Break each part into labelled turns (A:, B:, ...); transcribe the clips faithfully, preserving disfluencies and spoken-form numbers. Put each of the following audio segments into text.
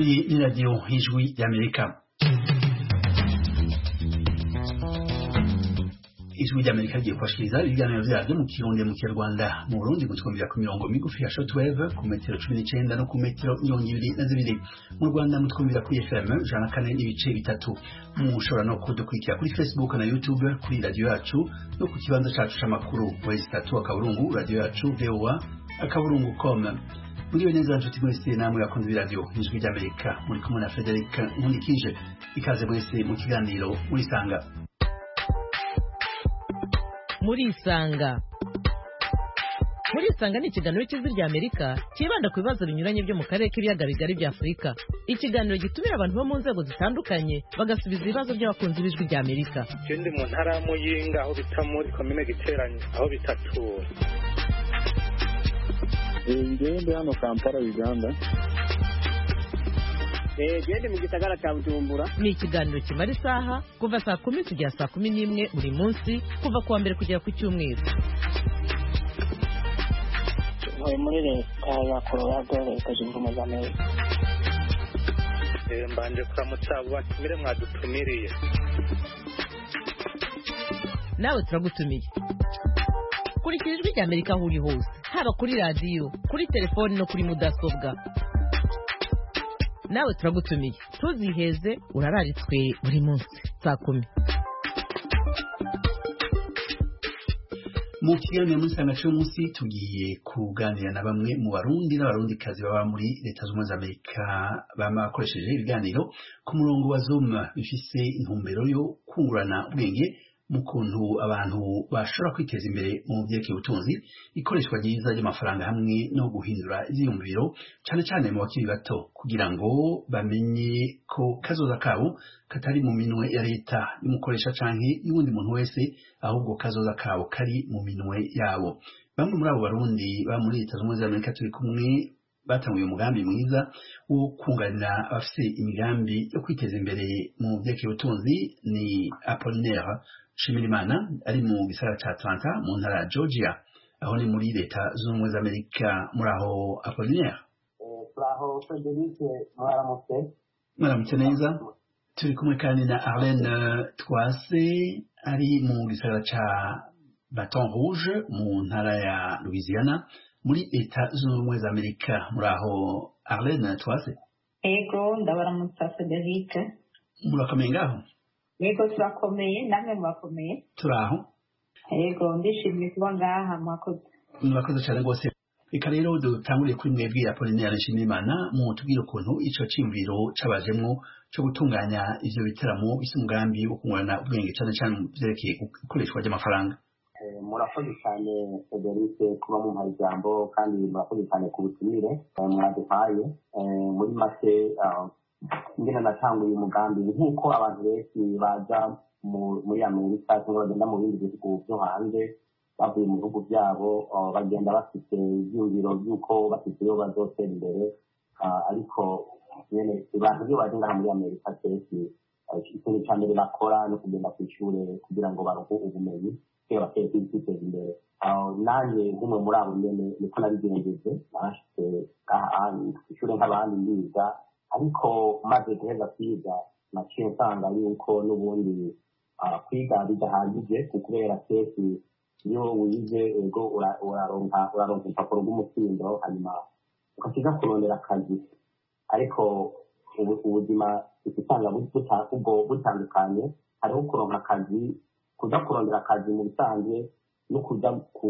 A: Iyi ni radiyo y'ijwi y'Amerika. Ijwi ry'Amerika rigiye kubashikiriza ibiganiro vyaryo mu Kirundi mu Kinyarwanda. Mu Burundi mutwumvira ku mirongo migufi ya shortwave ku metero cumi n'icenda no ku metero mirongo ibiri na zibiri. Mu Rwanda mutwumvira kuri F M ijana na kane n'ibice bitatu. Mushobora no kudukurikira kuri Facebook na YouTube kuri radio yacu no ku kibanza cacu c'amakuru wezi tatu akaburungu radio yacu V O A akaburungu com. Muri neza nshuti mwese namwe yakunze biradio ijwi ry'Amerika muri kumwe na Frederic Nkundikije. Ikaze mwese mu kiganiro muri sanga.
B: Muri isanga muri isanga ni ikiganiro cy'ijwi ry'Amerika kibanda ku bibazo binyuranye byo mu karere k'ibiyaga bigari bya Afurika. Ikiganiro gitumira abantu bo mu nzego zitandukanye bagasubiza ibibazo by'abakunzi b'ijwi ry'Amerika.
C: Ikindi mu ntara ya Muyinga aho bita muri komine Giteranye aho bitatura.
D: Ngende hano Kampala Uganda.
E: Eh gende mu gisagara cya Bujumbura.
B: Ni ikiganiro kimara isaha kuva saa kumi kugera saa kumi n'imwe buri munsi kuva kuwa mbere kugera ku cyumweru.
E: Muri muri leta ya Colorado leta zunze ubumwe za Amerika.
C: Eh mbanje kuramutsa batumire mwadutumiriye.
B: Nawe turagutumiye. Kurikira ijwi ry'Amerika aho uri hose, haba kuri radio, kuri telefoni no kuri mudasobwa. Nawe turagutumiye. Tuziheze urararitswe buri munsi saa kumi.
A: Mu kiganiro muri sanga cy'umunsi tugiye kuganira na bamwe mu barundi n'abarundikazi baba muri leta z'ubumwe za Amerika bamakoresheje ibiganiro ku murongo wa Zoom bifise intumbero yo kungurana ubwenge mu kuntu abantu bashobora kwiteza imbere mu byerekeye ubutunzi, ikoreshwa ryiza ry'amafaranga hamwe no guhindura ivyiyumviro cyane cyane mu bakiri bato kugira ngo bamenye ko kazoza kabo katari mu minwe ya leta y'umukoresha canke y'uwundi muntu wese, ahubwo kazoza kabo kari mu minwe yabo. Bamwe muri abo barundi ba muri leta z'ubumwe za Amerika turi kumwe batanguye umugambi mwiza wo kunganira abafise imigambi yo kwiteza imbere mu byerekeye ubutunzi. Ni Apollinaire Shimirimana ari mu gisagara ca Atlanta mu ntara ya Georgia, aho ni muri leta z'ubumwe za Amerika. Muri aho Apollinaire?
E: Eh plaho Frederic mwaramutse.
A: Mwaramutse neza. Turi kumwe kandi na Arlene Twase ari mu gisagara ca Baton Rouge mu ntara ya Louisiana muri leta z'ubumwe ubumwe za Amerika. Muri aho Arlene Twase?
F: Ego ndabaramutsa Frederic.
A: Murakomeye ngaho?
F: Ego turakomeye, namwe murakomeye?
A: Turaho.
F: Ego ndishimye kuba ngaha mwakoze.
A: Murakoze cyane rwose. Reka rero dutanguriye kuri mwebwe Apollinaire Nshimiyimana mu tubwire ukuntu ico cimviro cabajemwo cyo gutunganya ivyo biteramo bise umugambi wo kungurana ubwenge cyane cyane mu vyerekeye ikoreshwa ry'amafaranga.
E: Murakoze cyane Frederic kuba mu ijambo kandi murakoze cyane ku butumire mwaduhaye. Muri make ngena natanguye umugambi nk'uko abantu benshi baza muri Amerika cyangwa bagenda mu bindi bihugu byo hanze bavuye mu bihugu byabo bagenda bafite ibyumviro by'uko bafite iyo bazotera imbere, ariko nyene abantu iyo baje ngaha muri Amerika kenshi ikintu cya mbere bakora no kugenda ku ishuri kugira ngo baronke ubumenyi kugira bateze kwiteza imbere. Nanjye nk'umwe muri abo nyene niko nabigenjeje, nashitse ishuri nk'abandi ndiga, ariko maze guheza kwiga naciye nsanga yuko n'ubundi kwiga bidahagije kubera kenshi iyo wize ego uraronka uraronka urupapuro rw'umutsindo hanyuma ukakiza kurondera akazi, ariko ubuzima usanga ubwo butandukanye. Hariho kuronka akazi, kuja kurondera akazi mu bisanzwe no kuja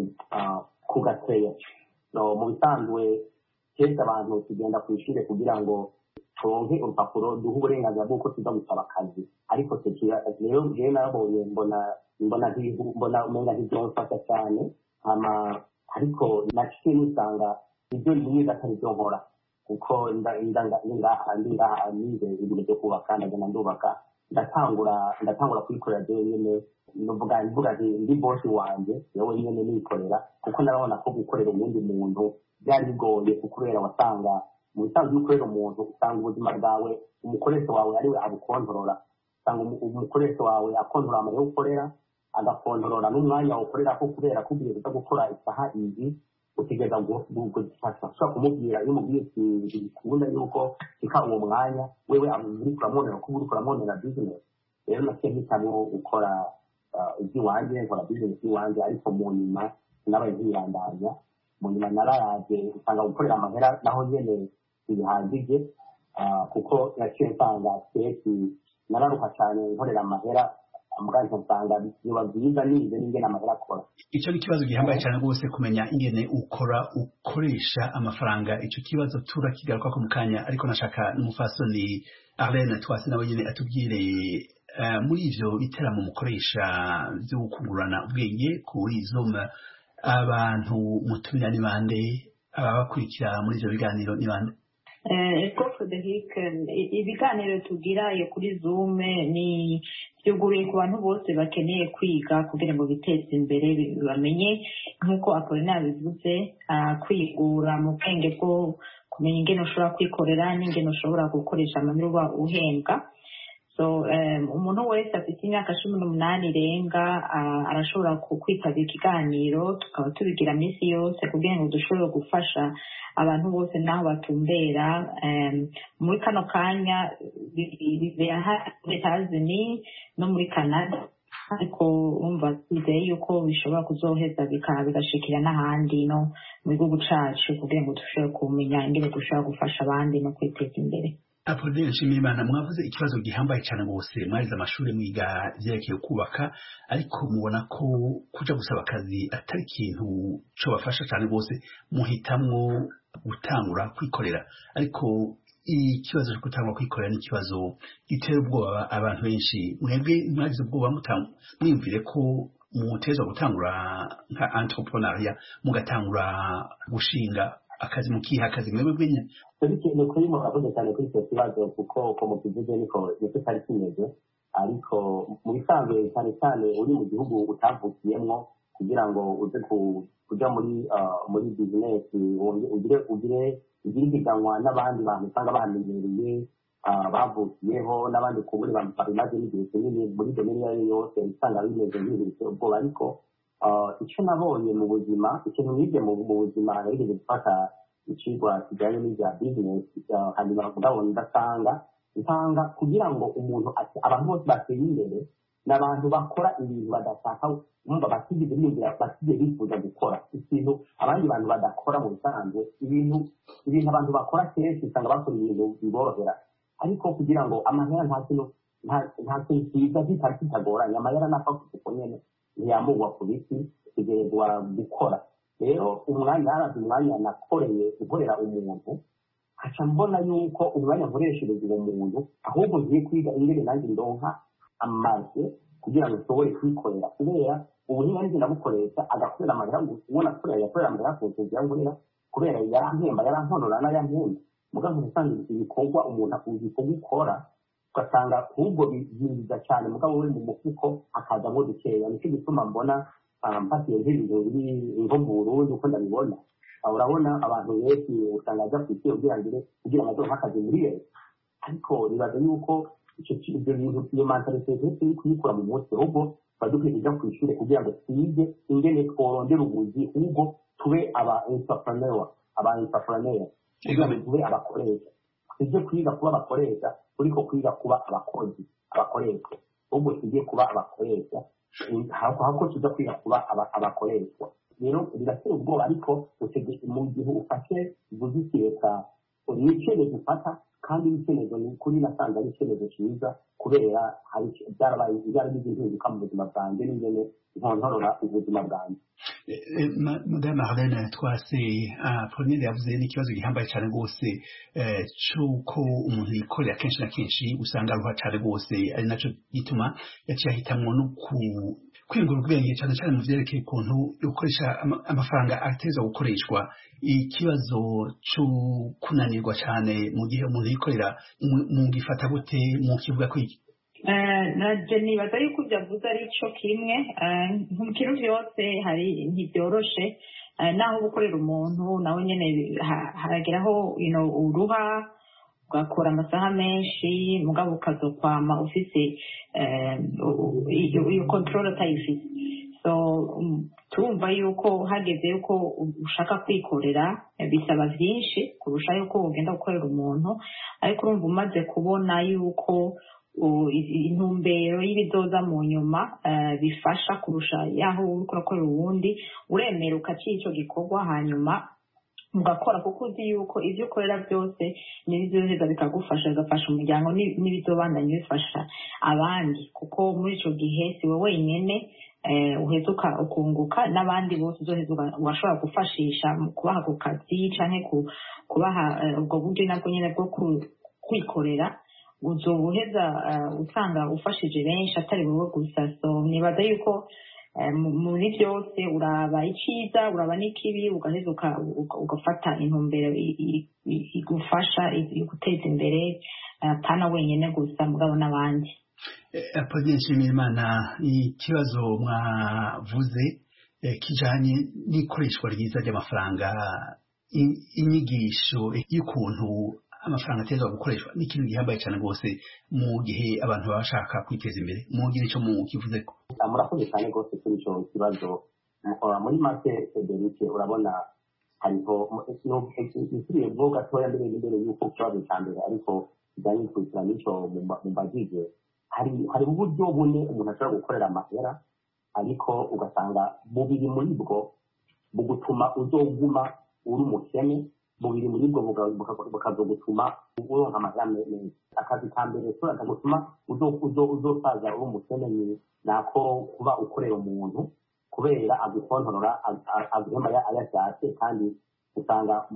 E: kugateya. Mu bisanzwe kenshi abantu tugenda ku ishuri kugira ngo turonke urupapuro duha uburenganzira bw'uko tuza gusaba akazi, ariko rero jewe narabonye mbona mbona mbona umenga ntivyomfasha cyane, hama ariko naciye nisanga ibyo nize atari byo nkora, kuko ngaha nize ibintu byo kubaka, ndagenda ndubaka, ndatangura ndatangura kwikorera jewe nyene. Novuga mvuga nti ndi bosi wanje yewe nyene nikorera, kuko narabona ko gukorera uwundi muntu byari bigoye, kubera wasanga mu bisanzwe ukorera umuntu usanga ubuzima bwawe umukoresha wawe ariwe abukontorora, usanga umukoresha wawe akontorora amahera ukorera, agakontorora n'umwanya ukorera ko kubera kugiye kuza gukora isaha izi utegereza gushobora kumubwira iyo umubwiye bikunda yuko reka uwo mwanya wewe uri kuramwonera kuba uri kuramwonera bizinesi rero nacyo mpitamo gukora iby'iwanjye nkora bizinesi iwanjye ariko mu nyuma nabaye nkiyandanya mu nyuma narayaje usanga gukorera amahera naho nyene bihagije kuko naciye nsanga keki nararuka cyane nkorera amahera amuganje nsanga biba byiza nize n'ingene amahera akora
A: icyo ni ikibazo gihambaye cyane rwose kumenya ingene ukora ukoresha amafaranga icyo kibazo turakigaruka ko mu kanya ariko nashaka n'umufasoni Arlene Twasi nawe nyine atubwire muri ivyo biteramo mukoresha byo kungurana ubwenge kuri Zoom abantu mutumira ni bande ababakurikira muri ivyo biganiro ni bande
F: Eko Frederic ibiganiro tugira yo kuri Zoom ni byuguriye ku bantu bose bakeneye kwiga kugira ngo biteze imbere bamenye nk'uko Apolina bivuze kwigura mu bwenge bwo kumenya ingene ushobora kwikorera n'ingene ushobora gukoresha amanyurwa uhembwa so umuntu wese afite imyaka cumi n'umunani irenga arashobora kwitabira ikiganiro tukaba tubigira minsi yose kugira ngo dushobore gufasha abantu bose naho batumbera muri kano kanya bibera muri Tanzania no muri Canada ariko umva twizeye yuko bishobora kuzoheza bigashikira n'ahandi no mu gihugu cacu kugira ngo dushobore kumenya ingene dushobora gufasha abandi no kwiteza imbere.
A: Apollinaire Nshimiyimana mwavuze ikibazo gihambaye cyane bose mwarize amashuri mwiga vyerekeye kubaka ariko mubona ko kuja gusaba akazi atari ikintu cyo bafasha cyane bose muhitamwo gutangura kwikorera ariko ikibazo cyo gutangura kwikorera ni ikibazo gitera ubwoba abantu benshi mwebwe mwagize ubwoba mutamu mwiyumvire ko muteza gutangura nka entrepreneuria mugatangura gushinga akazi mukiha akazi mwebwe bwenye
E: ni kuri mu avuze cyane kuri icyo kibazo kuko uko mukivuze niko nicyo cyari kimeze ariko mu bisanzwe cyane cyane uri mu gihugu utavukiyemwo kugira ngo uze kuja muri muri business ugire ugire ugire ipiganwa n'abandi bantu usanga bahamenyereye bavukiyeho n'abandi ku buri bantu babimaze n'igihe kinini muri domeni iyo ari yose usanga bimeze nk'ibintu ubwoba ariko icyo nabonye mu buzima ikintu nibye mu buzima narigeze gufata ikigwa kijyanye n'ibya bizinesi hanyuma ndabona ndasanga nsanga kugira ngo umuntu abantu bose bateye imbere n'abantu bakora ibintu badashaka umva batigeze biyumvira batigeze bifuza gukora ikintu abandi bantu badakora mu bisanzwe ibintu ibintu abantu bakora kenshi usanga bakora ibintu biborohera ariko kugira ngo amahera nta kintu nta kintu cyiza kitari kitagoranye amahera napfa kuko nyene ntiyamugwa ku biti tegerezwa gukora rero umwanya harazi umwanya nakoreye gukorera umuntu haca mbona yuko umwanya nkoreshereza uwo muntu ahubwo ngiye kwiga ingene nanjye ndonka amaze kugira ngo nshobore kwikorera kubera ubuhinga nzi nabukoresha agakorera amahera ubona akorera yakorera amahera ku nzu yankorera kubera yarampemba yarankorora n'ayampemba mugabo usanga ibikorwa umuntu akuzi ko gukora ugasanga ahubwo byinjiza cyane mugabo we mu mufuko akazamo dukeya nicyo gituma mbona mpatiye nk'ibintu biri nko mu Burundi uko ndabibona urabona abantu benshi usanga ajya ku isi kugira ngo kugira ngo azohe akazi muri leta ariko nibaza yuko icyo ibyo bintu iyo mentalite yose iri kuyikura mu mutwe ahubwo badukwiye kujya ku ishuri kugira ngo twige ingene tworondera ubuzi ahubwo tube aba entrepreneur aba entrepreneur kugira ngo tube abakoresha tujye kwiga kuba abakoresha uriko kwiga kuba abakozi abakoresha ahubwo tujye kuba abakoresha ahubwo tujya kwiga kuba abakoreshwa rero biratera ubwoba ariko mu gihe ufashe buzikireka ni icyemezo ufata kandi icyemezo ni ukuri nasanze ari icyemezo cyiza kubera hari byarabaye byaragize impinduka mu buzima bwanjye n'ingene nkontorora ubuzima bwanjye.
A: Madame Arlene Twase Apollinaire yavuze n'ikibazo gihambaye cyane rwose cy'uko umuntu yikorera kenshi na kenshi usanga aruha cyane rwose ari nacyo gituma yaciye ahitamwo no kwiyungura ubwenge cyane cyane mu vyerekeye ukuntu gukoresha amafaranga ateza gukoreshwa ikibazo cyo kunanirwa cyane mu gihe umuntu yikorera mu gifata gute mu kivuga ko iki
F: naje nibaza yuko ibyo avuze ari cyo kimwe mu kintu byose hari ntibyoroshe naho gukorera umuntu nawe nyene harageraho uruha ugakora amasaha menshi mugabo ukazokwama ufise iyo control atayifise so um, turumva yuko hageze yuko ushaka kwikorera bisaba byinshi kurusha yuko ugenda gukorera umuntu, ariko urumva umaze kubona yuko intumbero y'ibizoza mu nyuma bifasha kurusha yaho uri kurakorera uwundi, uremera ukaciye icyo gikorwa hanyuma mugakora, kuko uzi yuko ibyo ukorera byose n'ibizoheza bikagufasha bigafasha umuryango n'ibizobandanya bifasha abandi, kuko muri icyo gihe si wowe wenyine uheza ukunguka, n'abandi bose uzoheza washobora gufashisha mu kubaha ku kazi cyangwa kubaha ubwo buryo nabwo nyine bwo kwikorera, uzobuheza usanga ufashije benshi atari wowe gusa. So nibaza yuko muri byose uraba icyiza uraba n'ikibi, ugaheza ugafata intumbero igufasha guteza imbere pana wenyine gusa mugabo n'abandi.
A: Apoline Nshimirimana, ikibazo mwavuze kijanye n'ikoreshwa ryiza ry'amafaranga, inyigisho y'ukuntu amafaranga ateza gukoreshwa ni ikintu gihambaye cyane rwose mu gihe abantu baba bashaka kwiteza imbere. Mugira icyo mukivuze ko?
E: Murakoze cyane rwose kuri icyo kibazo. Muri make Frederic, urabona hariho isubiye bwo gatoya mbere imbere y'uko kibazo cya mbere ariko kijyanye n'ikurikirana n'icyo mu bagije, hari hari uburyo bune umuntu ashobora gukorera amahera, ariko ugasanga bubiri muri bwo bugutuma uzoguma uri umukene, bubiri muri bwo bukazogutuma uronka amahera menshi. Akazi ka mbere ushobora gutuma uzosaza uri umukene ni nako kuba ukorera umuntu, kubera agukontorora aguhema ayashatse kandi usanga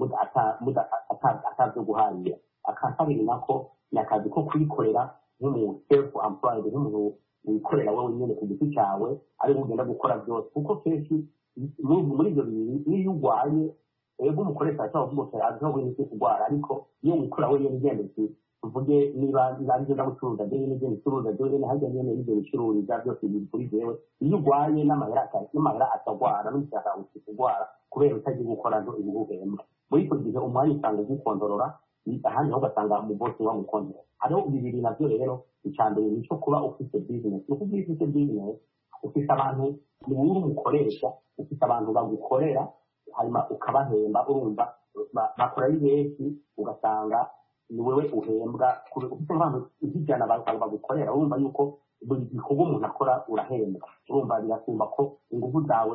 E: atavyo guharira. Akakabiri nako ni akazi ko kwikorera nk'umuntu self employed, nk'umuntu wikorera wowe nyine ku giti cyawe, ariko ugenda gukora byose, kuko kenshi muri ibyo bintu iyo urwaye ego umukoresha ashobora kuvuga ati azi nko kurwara, ariko iyo wikora wenyine ugenda tuvuge niba nabyo ndagucuruza deni n'ibyo bicuruza deni hajya nyine n'ibyo bicururiza byose biri kuri jewe. Iyo urwaye n'amahera n'amahera atagwara n'umushaka kurwara kubera utagiye gukora ndo ibihuhembwa. Muri icyo gihe umwanya usanga ugukontorora, ahandi ho ugasanga mu bosi wa mukontorora. Hariho bibiri nabyo rero, icya mbere ni icyo kuba ufite business. Uko ufite business ufite abantu ni wowe umukoresha, ufite abantu bagukorera hanyuma ukabahemba, urumva bakora ari benshi, ugasanga ni wewe uhembwa. Ufite abantu ijana bagukorera, urumva yuko buri gikorwa umuntu akora urahembwa, urumva birasumba ko ingufu zawe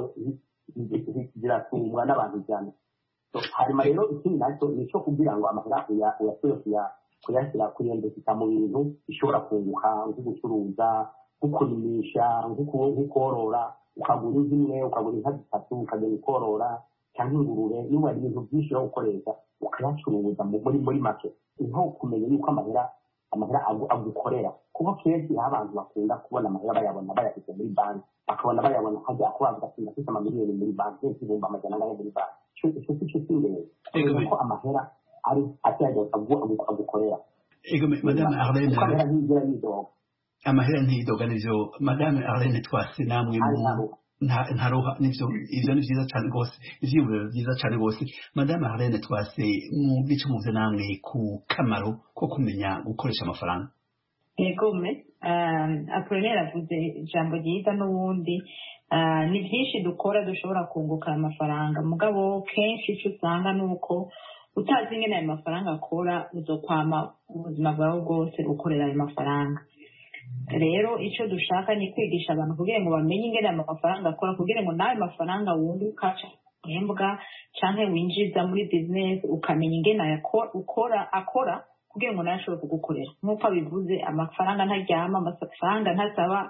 E: zirasumbwa n'abantu ijana. Hanyuma rero ikindi nacyo ni icyo kugira ngo amahera uyashoboye kuyashyira kuyendekeza mu bintu bishobora kunguka, nko gucuruza, nko kurimisha, nko korora, ukagura inka imwe ukagura inka zitatu ukagenda ukorora cyangwa ingurube, niba ari ibintu byinshi yo gukoresha ukayacuruza muri muri make. Niho kumenya yuko amahera amahera agukorera, kuko kenshi aho abantu bakunda kubona amahera bayabona bayafite muri banki, bakabona bayabona hajya ko bagatsinda afite amamiliyoni muri banki, ibihumbi amajana ane muri banki. Icyo cyo cy'ingenzi kuko amahera ari atyaje agukorera.
A: Ego Madame Arlene,
E: amahera ntigira yidoga,
A: amahera ntiyidoga nivyo Madame Arlene Twase, namwe mu ntaroha nivyo, ivyo ni vyiza cyane rwose, ivyiburo vyiza cyane rwose. Madame Arlene Twase, mu bice muze namwe ku kamaro ko kumenya gukoresha amafaranga.
F: Ego me Apolline avuze ijambo ryiza, n'ubundi ni byinshi dukora dushobora kunguka amafaranga, mugabo kenshi icyo usanga ni uko utazi ingene ayo mafaranga akora uzokwama ubuzima bwawe bwose ukorera ayo mafaranga. Rero icyo dushaka ni kwigisha abantu kugira ngo bamenye ingene ayo mafaranga akora, kugira ngo nawe mafaranga wundi ukaca uhembwa canke winjiza muri business ukamenya ingene ukora akora kugira ngo nawe ashobore kugukorera. Nk'uko abivuze, amafaranga ntaryama, amafaranga ntasaba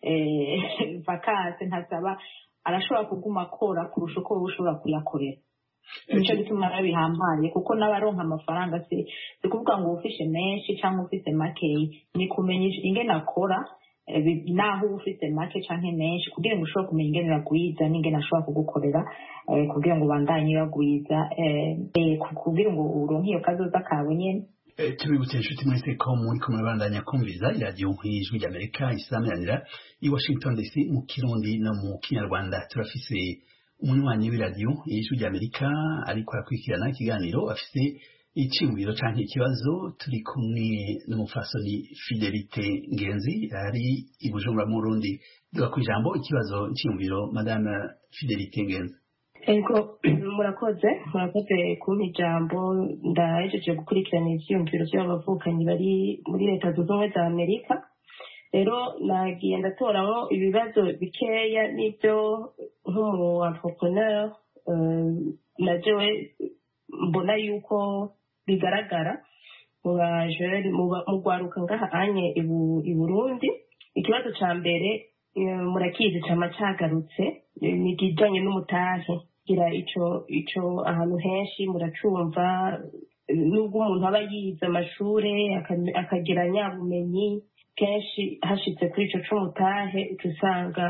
F: vakanse, ntasaba, arashobora kuguma akora kurusha uko ushobora kuyakorera. Nicyo gituma rero bihambaye, kuko n'abaronka amafaranga si kuvuga ngo ufishe menshi cyangwa ufise makeyi, ni kumenya ingene akora naho ufise make canke menshi, kugira ngo ushobore kumenya ingene uragwiza n'ingene ashobora kugukorera kugira ngo ubandanye uragwiza, kugira ngo uronke iyo kazoza kawe nyene.
A: Tubibutse inshuti mwese ko muri kumwe bandanya kumviza iradiyo nk'ijwi ry'Amerika isameranira i Washington D C mu Kirundi no mu Kinyarwanda. Turafise umunywanyi w'iradiyo y'ijwi ry'Amerika ariko arakurikirana ikiganiro, afise iciyumviro canke ikibazo turi kumwe n'umufasoni Fidelite Ngenzi ari i Bujumbura mu Burundi. Duga kwijambo ikibazo iciyumviro madame Fidelite Ngenzi.
G: Ego murakoze murakoze kumpa ijambo ndahejeje gukurikirana ivyiyumviro vy'abavukanyi bari muri leta zunze ubumwe za Amerika. Rero nagiye ndatoraho ibibazo bikeya n'ibyo nk'umu entrepreneur na jewe mbona yuko bigaragara mu bajeri mu rwaruka ngaha anye i Burundi. Ikibazo ca mbere murakizi cama cagarutse ni kijanye n'umutahe gira ico ico ahantu henshi muracumva nubwo umuntu aba yize amashure akagira nyabumenyi kenshi hashitse kuri ico c'umutahe usanga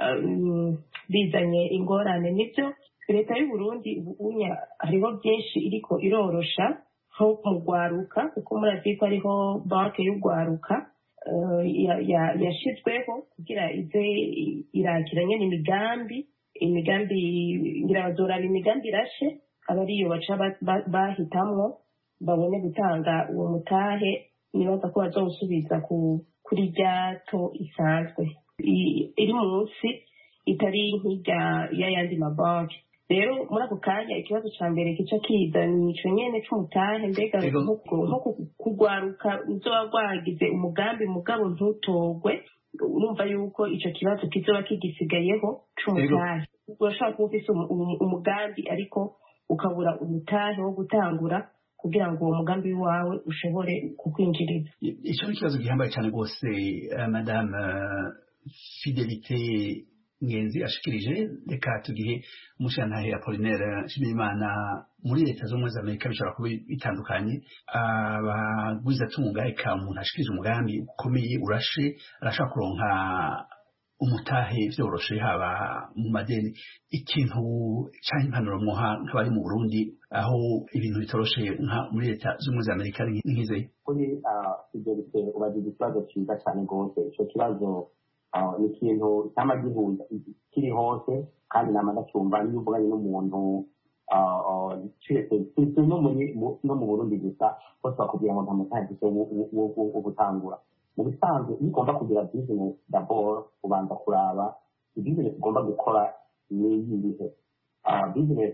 G: bizanye ingorane. Nivyo leta y'u Burundi ubunya hariho byinshi iriko irorosha nko mu rwaruka kuko murazi ko hariho banke y'urwaruka yashizweho kugira ize irakira nyene imigambi imigambi ngira bazoraba imigambi irashe aba ariyo baca bahitamwo babone gutanga uwo mutahe nibaza ko bazawusubiza kuri ryato isanzwe iri munsi itari nk'irya y'ayandi mabanki. Rero muri ako kanya ikibazo ca mbere kica kiza ni ico nyene c'umutahe mbega nko kugwaruka uzoba rwagize umugambi mugabo ntutogwe urumva yuko ico kibazo kizoba kigisigayeho c'umutahe. Urashobora kuba ufise umugambi ariko ukabura umutahe wo gutangura kugira ngo uwo mugambi wawe ushobore kukwinjiriza.
A: Ico ni ikibazo gihambaye cane rwose madame Fidelite Ngenzi ashikirije. Reka tugihe umushantahe Apollinaire Nshimiyimana. Muri leta z'ubumwe za Amerika bishobora kuba bitandukanye, abagwizatunga eka umuntu ashikirije umugambi ukomeye urashe arashaka kuronka umutahe vyoroshe haba mu madeni. Ikintu canke impanuro mwoha nk'abari mu Burundi aho ibintu bitoroshe nka muri leta z'ubumwe za Amerika nk'izeye?
E: Kuri Fidelite ubajije ikibazo ciza cane rwose. Ico kibazo ni ikintu cyama gihuza kiri hose kandi nama ndacumva niyo uvuganye n'umuntu no mu Burundi gusa bose bakubwira ngo nta mutahe wo gutangura. Mu bisanzwe iyo ugomba kugira business d'abord ubanza kuraba business ugomba gukora niyihe business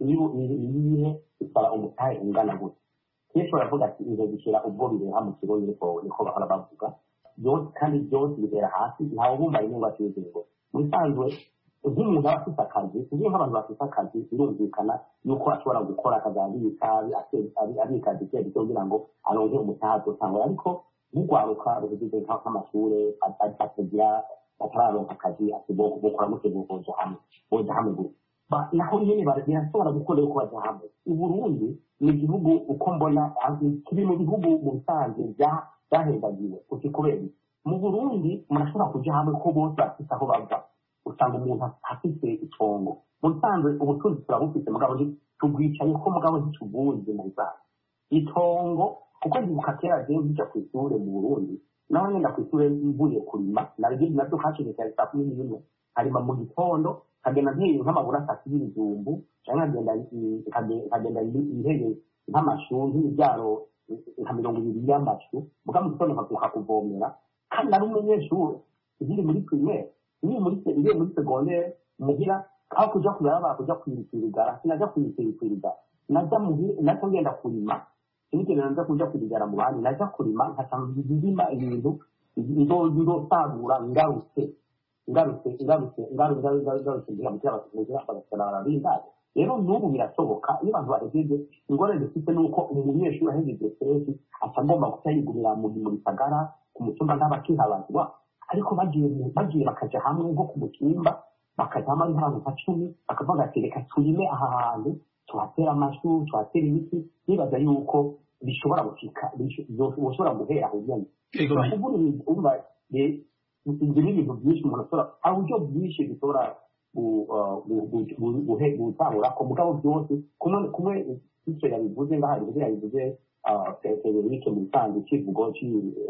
E: niyihe isaba umutahe ungana gute. Kenshi baravuga ati izo gushyira ubwo bireha mu kigo niko bahora bavuga byose kandi byose bibera hasi ntawe bumva inyungu atizego. Mu bisanzwe nk'umuntu aba afite akazi ugiye nk'abantu bafite akazi birumvikana yuko ashobora gukora akazabika abika duke duke kugira ngo aronke umutahe azotangura. Ariko nk'urwaruka rugize nk'amashure atagira batararonka akazi bokora mute boja hamwe boja hamwe gusa naho nyene barashobora gukora yuko baja hamwe. Uburundi ni igihugu uko mbona kiri mu bihugu mu bisanzwe byahendagiwe uti kubera mu Burundi murashobora kuja hamwe ko bose bafite aho bava. Usanga umuntu afite itongo mu bisanzwe ubutunzi turabufite mugabo tubwicaye ko mugabo ntitubuzi na bisanzwe itongo kuko ndibuka kera je bija kw'ishure mu Burundi naho nyenda kw'ishure mvuye kurima narigeze navyo hakiri cyane saa kumi n'imwe harima mu gitondo kagenda nteye nk'amabura atatu y'ibijumbu canke nkagenda intebe nk'amashu nk'ibyaro nka mirongo ibiri y'amashu muga mu gitondo nkavuka kuvomera kandi nari umunyeshure nkiri muri primaire nkiri muri iri muri secondaire muhira aho kuja kuraba kuja kwirikirigara sinaja kwirikirigara naja muhira naco ngenda kurima nigenda nza kuja kwirigara mu bandi naja kurima nkatanga ndima ibintu ndosagura ngarutse ngarutse ngarutse ngarutse ngarutse ngira mu cyaba kugira abasana barabindaje. Rero n'ubu birasoboka iyo abantu baregeje ingorane dufite nuko umunyeshuri ahejeje stage atagomba kutayigurira mu muri sagara ku mutumba nk'abakihabazwa ariko bagiye bagiye bakaja hamwe nko ku mutumba bakaja hamwe nk'abantu nka cumi bakavuga ati reka turime aha hantu tuhatera amashu tuhatera ibiti nibaza yuko bishobora gushika bishobora guhera aho nyene. Kuvuga umva ibyo ni ibintu byinshi umuntu ashobora aho uburyo bwinshi bishobora gutangura ku mugabo byose kumwe kumwe icyo yabivuze ngaho yabivuze yabivuze Frederic mu bisanzwe kivugo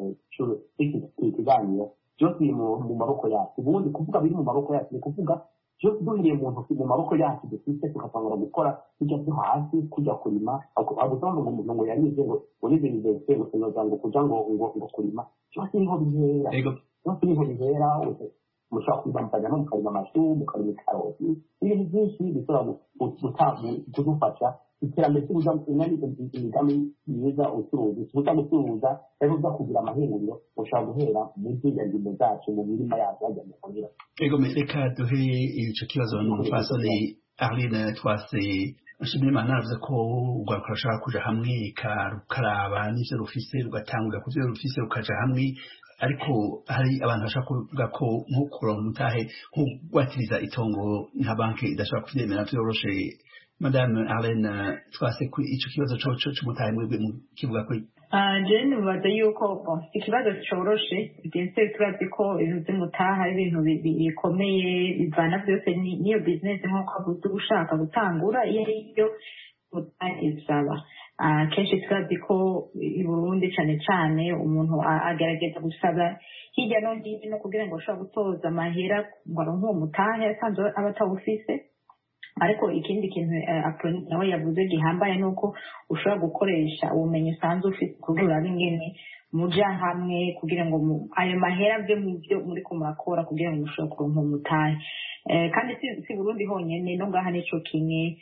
E: cy'ikiganiro byose biri mu maboko yacu. Ubundi kuvuga biri mu maboko yacu ni kuvuga cyo duhiriye mu ntoki mu maboko yacu dufite tugatangura gukora tujya byo hasi kujya kurima agusanga ngo umuntu ngo yarize ngo urize universite ngo sinoza ngo kuja ngo ngo ngo kurima cyose niho bihera cyose niho bihera mushaka kuba mukajya no mukarima amashu mukarima ikaroti ibintu byinshi bishobora kudufasha iterambere ry'ubuza imigambi myiza ucuruzi tubuza gucuruza rero uza kugira amahinguriro ushobora guhera muri ziriya ndimo zacu mu mirima yacu hajya mu kugira
A: ego reka duhe ico kibazo n'umufasoni Arline Twase nshimye Imana aravuze ko urwaruka rushobora kuja hamwe rukaraba n'ivyo rufise rugatangura ku vyo rufise rukaja hamwe ariko hari abantu bashaka kuvuga ko nk'ukura umutahe nk'ugwatiriza itongo nka banki idashobora kuvyemera vyoroshe Madame Arlene Twase ku ico kibazo co co cy'umutahe mwebwe mu kivuga ko
F: ah je nibaza yuko ikibazo coroshe bigenze turazi ko ibintu by'umutahe ari ibintu bikomeye bivana byose niyo business nk'uko avuze ushaka gutangura iyo ariyo mutahisaba ah kenshi turazi ko i Burundi cyane cyane umuntu agerageza gusaba hirya no hino kugira ngo ashobore gutoza amahera ngo aronke uwo mutahe asanzwe aba atawufise ariko ikindi kintu Apolline nawe yavuze gihambaye nuko ushobora gukoresha ubumenyi usanzwe ufite kugira ingene muja hamwe kugira ngo ayo mahera byo mu byo muri ko murakora kugira ngo mushobore kuronka umutahe kandi si Burundi honyene no ngaha nico kimwe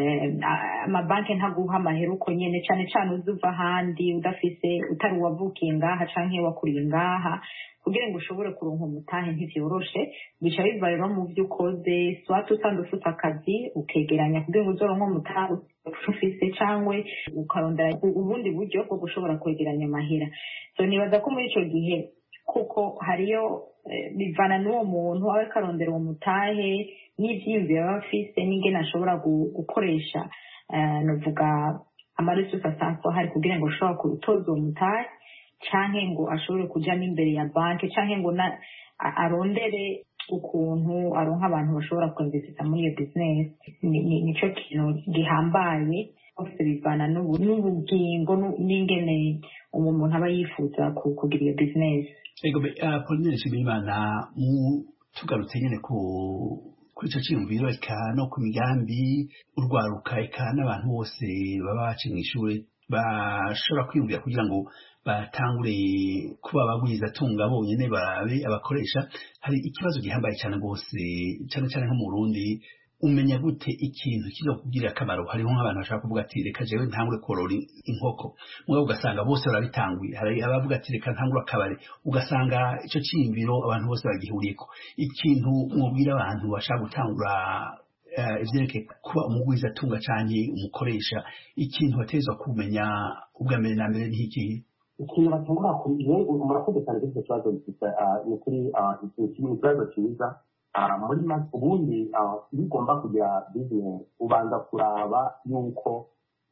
F: amabanki ntaguha amahera uko nyene cyane cyane uzuva handi udafise utari wavukiye ngaha canke wakuriye ngaha kugira ngo ushobore kuronka umutahe ntivyoroshe bica biva rero mu byo ukoze swati usanzwe ufite akazi ukegeranya kugira ngo uzoronke umutahe ufise cangwe ukarondera ubundi buryo bwo gushobora kwegeranya amahera so nibaza ko muri ico gihe kuko hariyo bivana n'uwo muntu abe karondera uwo mutahe n'ivyiyumviro aba afise n'ingene ashobora gukoresha novuga amaresursi asanzwe ahari kugira ngo ashobora kutoza uwo mutahe canke ngo ashobore kuja n'imbere ya banki canke ngo arondere ukuntu aronka abantu bashobora kwinvesita muri iyo business nico kintu gihambaye bose bivana n'ubugingo n'ingene umuntu aba yifuza kugira iyo business
A: ego Apolline Nshimiyimana mu tugarutse nyene ku kuri ico cyiyumviro eka no ku migambi urwaruka eka n'abantu bose baba baciye mw'ishure bashobora kwiyumvira kugira ngo batangure kuba bagwiza tunga bonyene barabe abakoresha hari ikibazo gihambaye cyane rwose cyane cyane nko mu Burundi umenya gute ikintu kizokugirira akamaro hariho nk'abantu bashaka kuvuga ati reka jewe ntangure korora inkoko mugabo ugasanga bose barabitanguye hari abavuga ati reka ntangure akabare ugasanga ico ciyumviro abantu bose bagihuriyeko ikintu mwubwira abantu bashaka gutangura ivyerekeye kuba umugwiza tunga canke umukoresha ikintu batezwa kumenya ubwa mbere na mbere n'iki
E: ikintu batangura kumenya murakoze cyane kuri icyo kibazo ni kuri ikibazo cyiza muri ubundi iyo ugomba kugira business ubanza kuraba yuko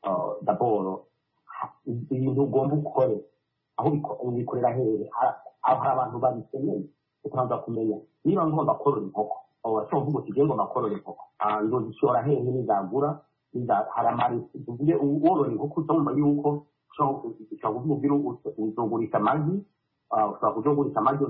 E: daboro ibintu ugomba ukore aho ubikorera hehe aho abantu babikeneye ukabanza kumenya niba ngomba korora inkoko urashobora kuvuga uti ngomba korora inkoko nzozishora hehe nizagura hari amaresi tuvuge worora inkoko utumva yuko ushobora kuvuga uzogurisha amagi ushobora kuzogurisha amagi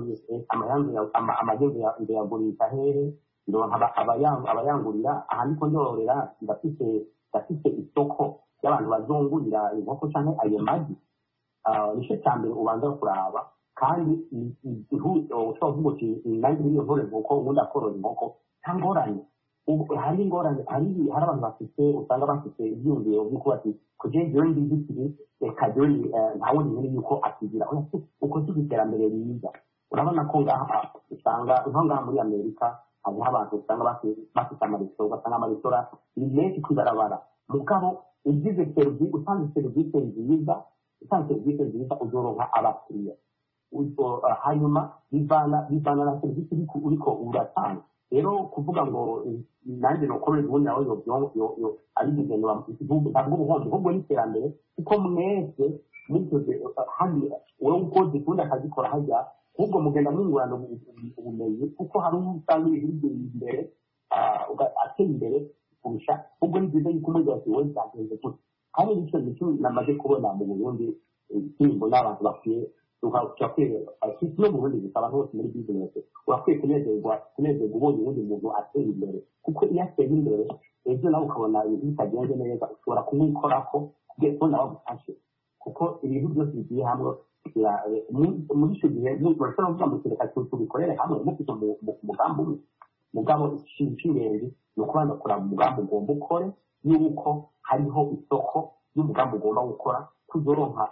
E: amagi nzoyagurisha hehe abayangurira aha niko ndororera ndafite isoko y'abantu bazungurira inkoko cyangwa ayo magi nicyo cya mbere ubanza kuraba kandi ushobora kuvuga uti nanjye niyo nkorora inkoko ubundi akorora inkoko nta ngorane hari ingorane hari abantu bafite usanga bafite ibyiyumviro by'uko bati kugira ngo ndi gikiri reka jewe ntawe nyine yuko akigira uko tuzi iterambere riza urabona ko ngaha usanga nko ngaha muri Amerika hariho abantu usanga bafite amaresitora ugasanga amaresitora ni menshi kwibarabara mugabo ugize serivisi usanze serivisi nziza usanze serivisi nziza uzoronka abakiriya hanyuma bivana bivana na serivisi uriko uratanga rero kuvuga ngo nanjye nokorera ubundi nawe yo ari bigenera ntabwo ubuhondo ahubwo n'iterambere kuko mwese mutoze handi wowe ukoze kundi akazikora hajya ahubwo mugenda mwungurana ubumenyi kuko hari usanga ibintu imbere ateye imbere kurusha ahubwo ni byiza yuko umujyi wose wowe zagenze gutya kandi nicyo nicyo namaze kubona mu Burundi kimbo n'abantu bakwiye ukakwiye no mu bundi bisaba hose muri business urakwiye kunezerwa kunezerwa ubonye ubundi muntu ateye imbere kuko iyo ateye imbere ejo nawe ukabona ibintu bitagenze neza ushobora kumwikorako kugira ngo nawe agufashe kuko ibintu byose bigiye hamwe muri icyo gihe urashobora kuvuga ngo reka tubikorere hamwe mufite umugambi umwe mugabo ikintu cy'ingenzi ni ukubanza kuraba umugambi ugomba ukore y'uko hariho isoko y'umugambi ugomba gukora kuzoronka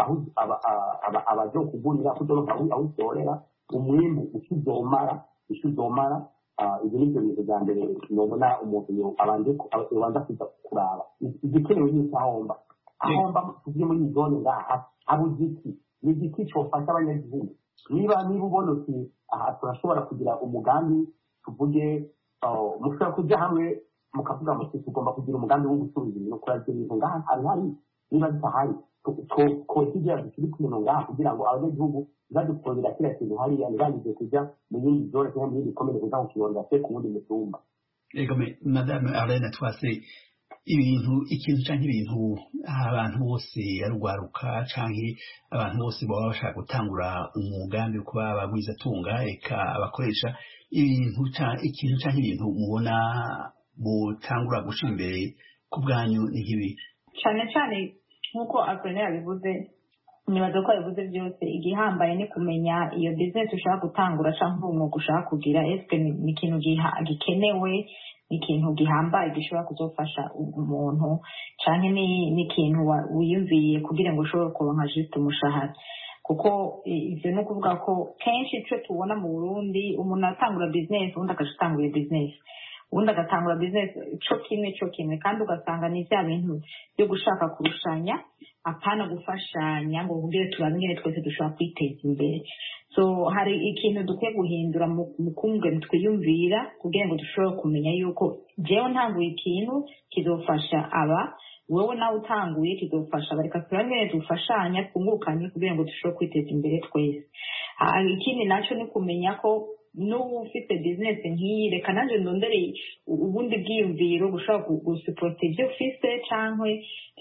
E: abaje kugurira kuzoronka aho usorera umwimbu ukizomara ukizomara ibyo nibyo bintu bya mbere nobona umuntu abanje abanza kuza kuraba igikenewe ni ahomba ahomba tugiye muri iyi zone ngaha abo igiti ni igiti cyofasha abanyagihugu niba niba ubona uti aha turashobora kugira umugambi tuvuge mushobora kujya hamwe mukavuga muti tugomba kugira umugambi wo gucuruza ibintu kuragira ibintu ngaha hari hari niba bitahari twosigira dukiri kumenya ngaha kugira ngo abanyagihugu bazadukundira kiriya kintu hariya ntibangije kujya mu yindi zone cyangwa mu yindi komine kugira ngo kiyonga se ku wundi mutumba
A: ego madame Arlene Twase ibintu ikintu cyangwa ibintu abantu bose yarugwaruka cyangwa abantu bose baba bashaka gutangura umugambi kuba abagwiza tunga eka abakoresha ibintu cyangwa ikintu cyangwa ibintu mubona butangura gushyira imbere ku bwanyu ni nk'ibi
F: cyane cyane nk'uko Arlene yabivuze nibaza ko yabivuze byose igihambaye ni kumenya iyo business ushaka gutangura cyangwa umwuga ushaka kugira ese ni ikintu gikenewe ikintu gihambaye gishobora kuzofasha umuntu cyane ni ikintu wiyumviye kugira ngo ushobore kuronka juste umushahara kuko ivyo no kuvuga ko kenshi ico tubona mu Burundi umuntu atangura business undi akashitangura business undi agatangura business ico kimwe ico kimwe kandi ugasanga ni vya bintu byo gushaka kurushanya apana gufashanya ngo kugira turabingene twese dushobora kwiteza imbere so hari ikintu dukwiye guhindura mu kumwe twiyumvira kugira ngo dushobore kumenya yuko jewe ntanguye ikintu kizofasha aba wewe nawe utanguye kizofasha bareka turabingene dufashanya twungukanye kugira ngo dushobore kwiteza imbere twese ikindi naco ni kumenya ko n'ubu ufite business nk'iyi reka nanjye ndondere ubundi bwiyumviro gushobora gusupport ibyo ufite cyangwa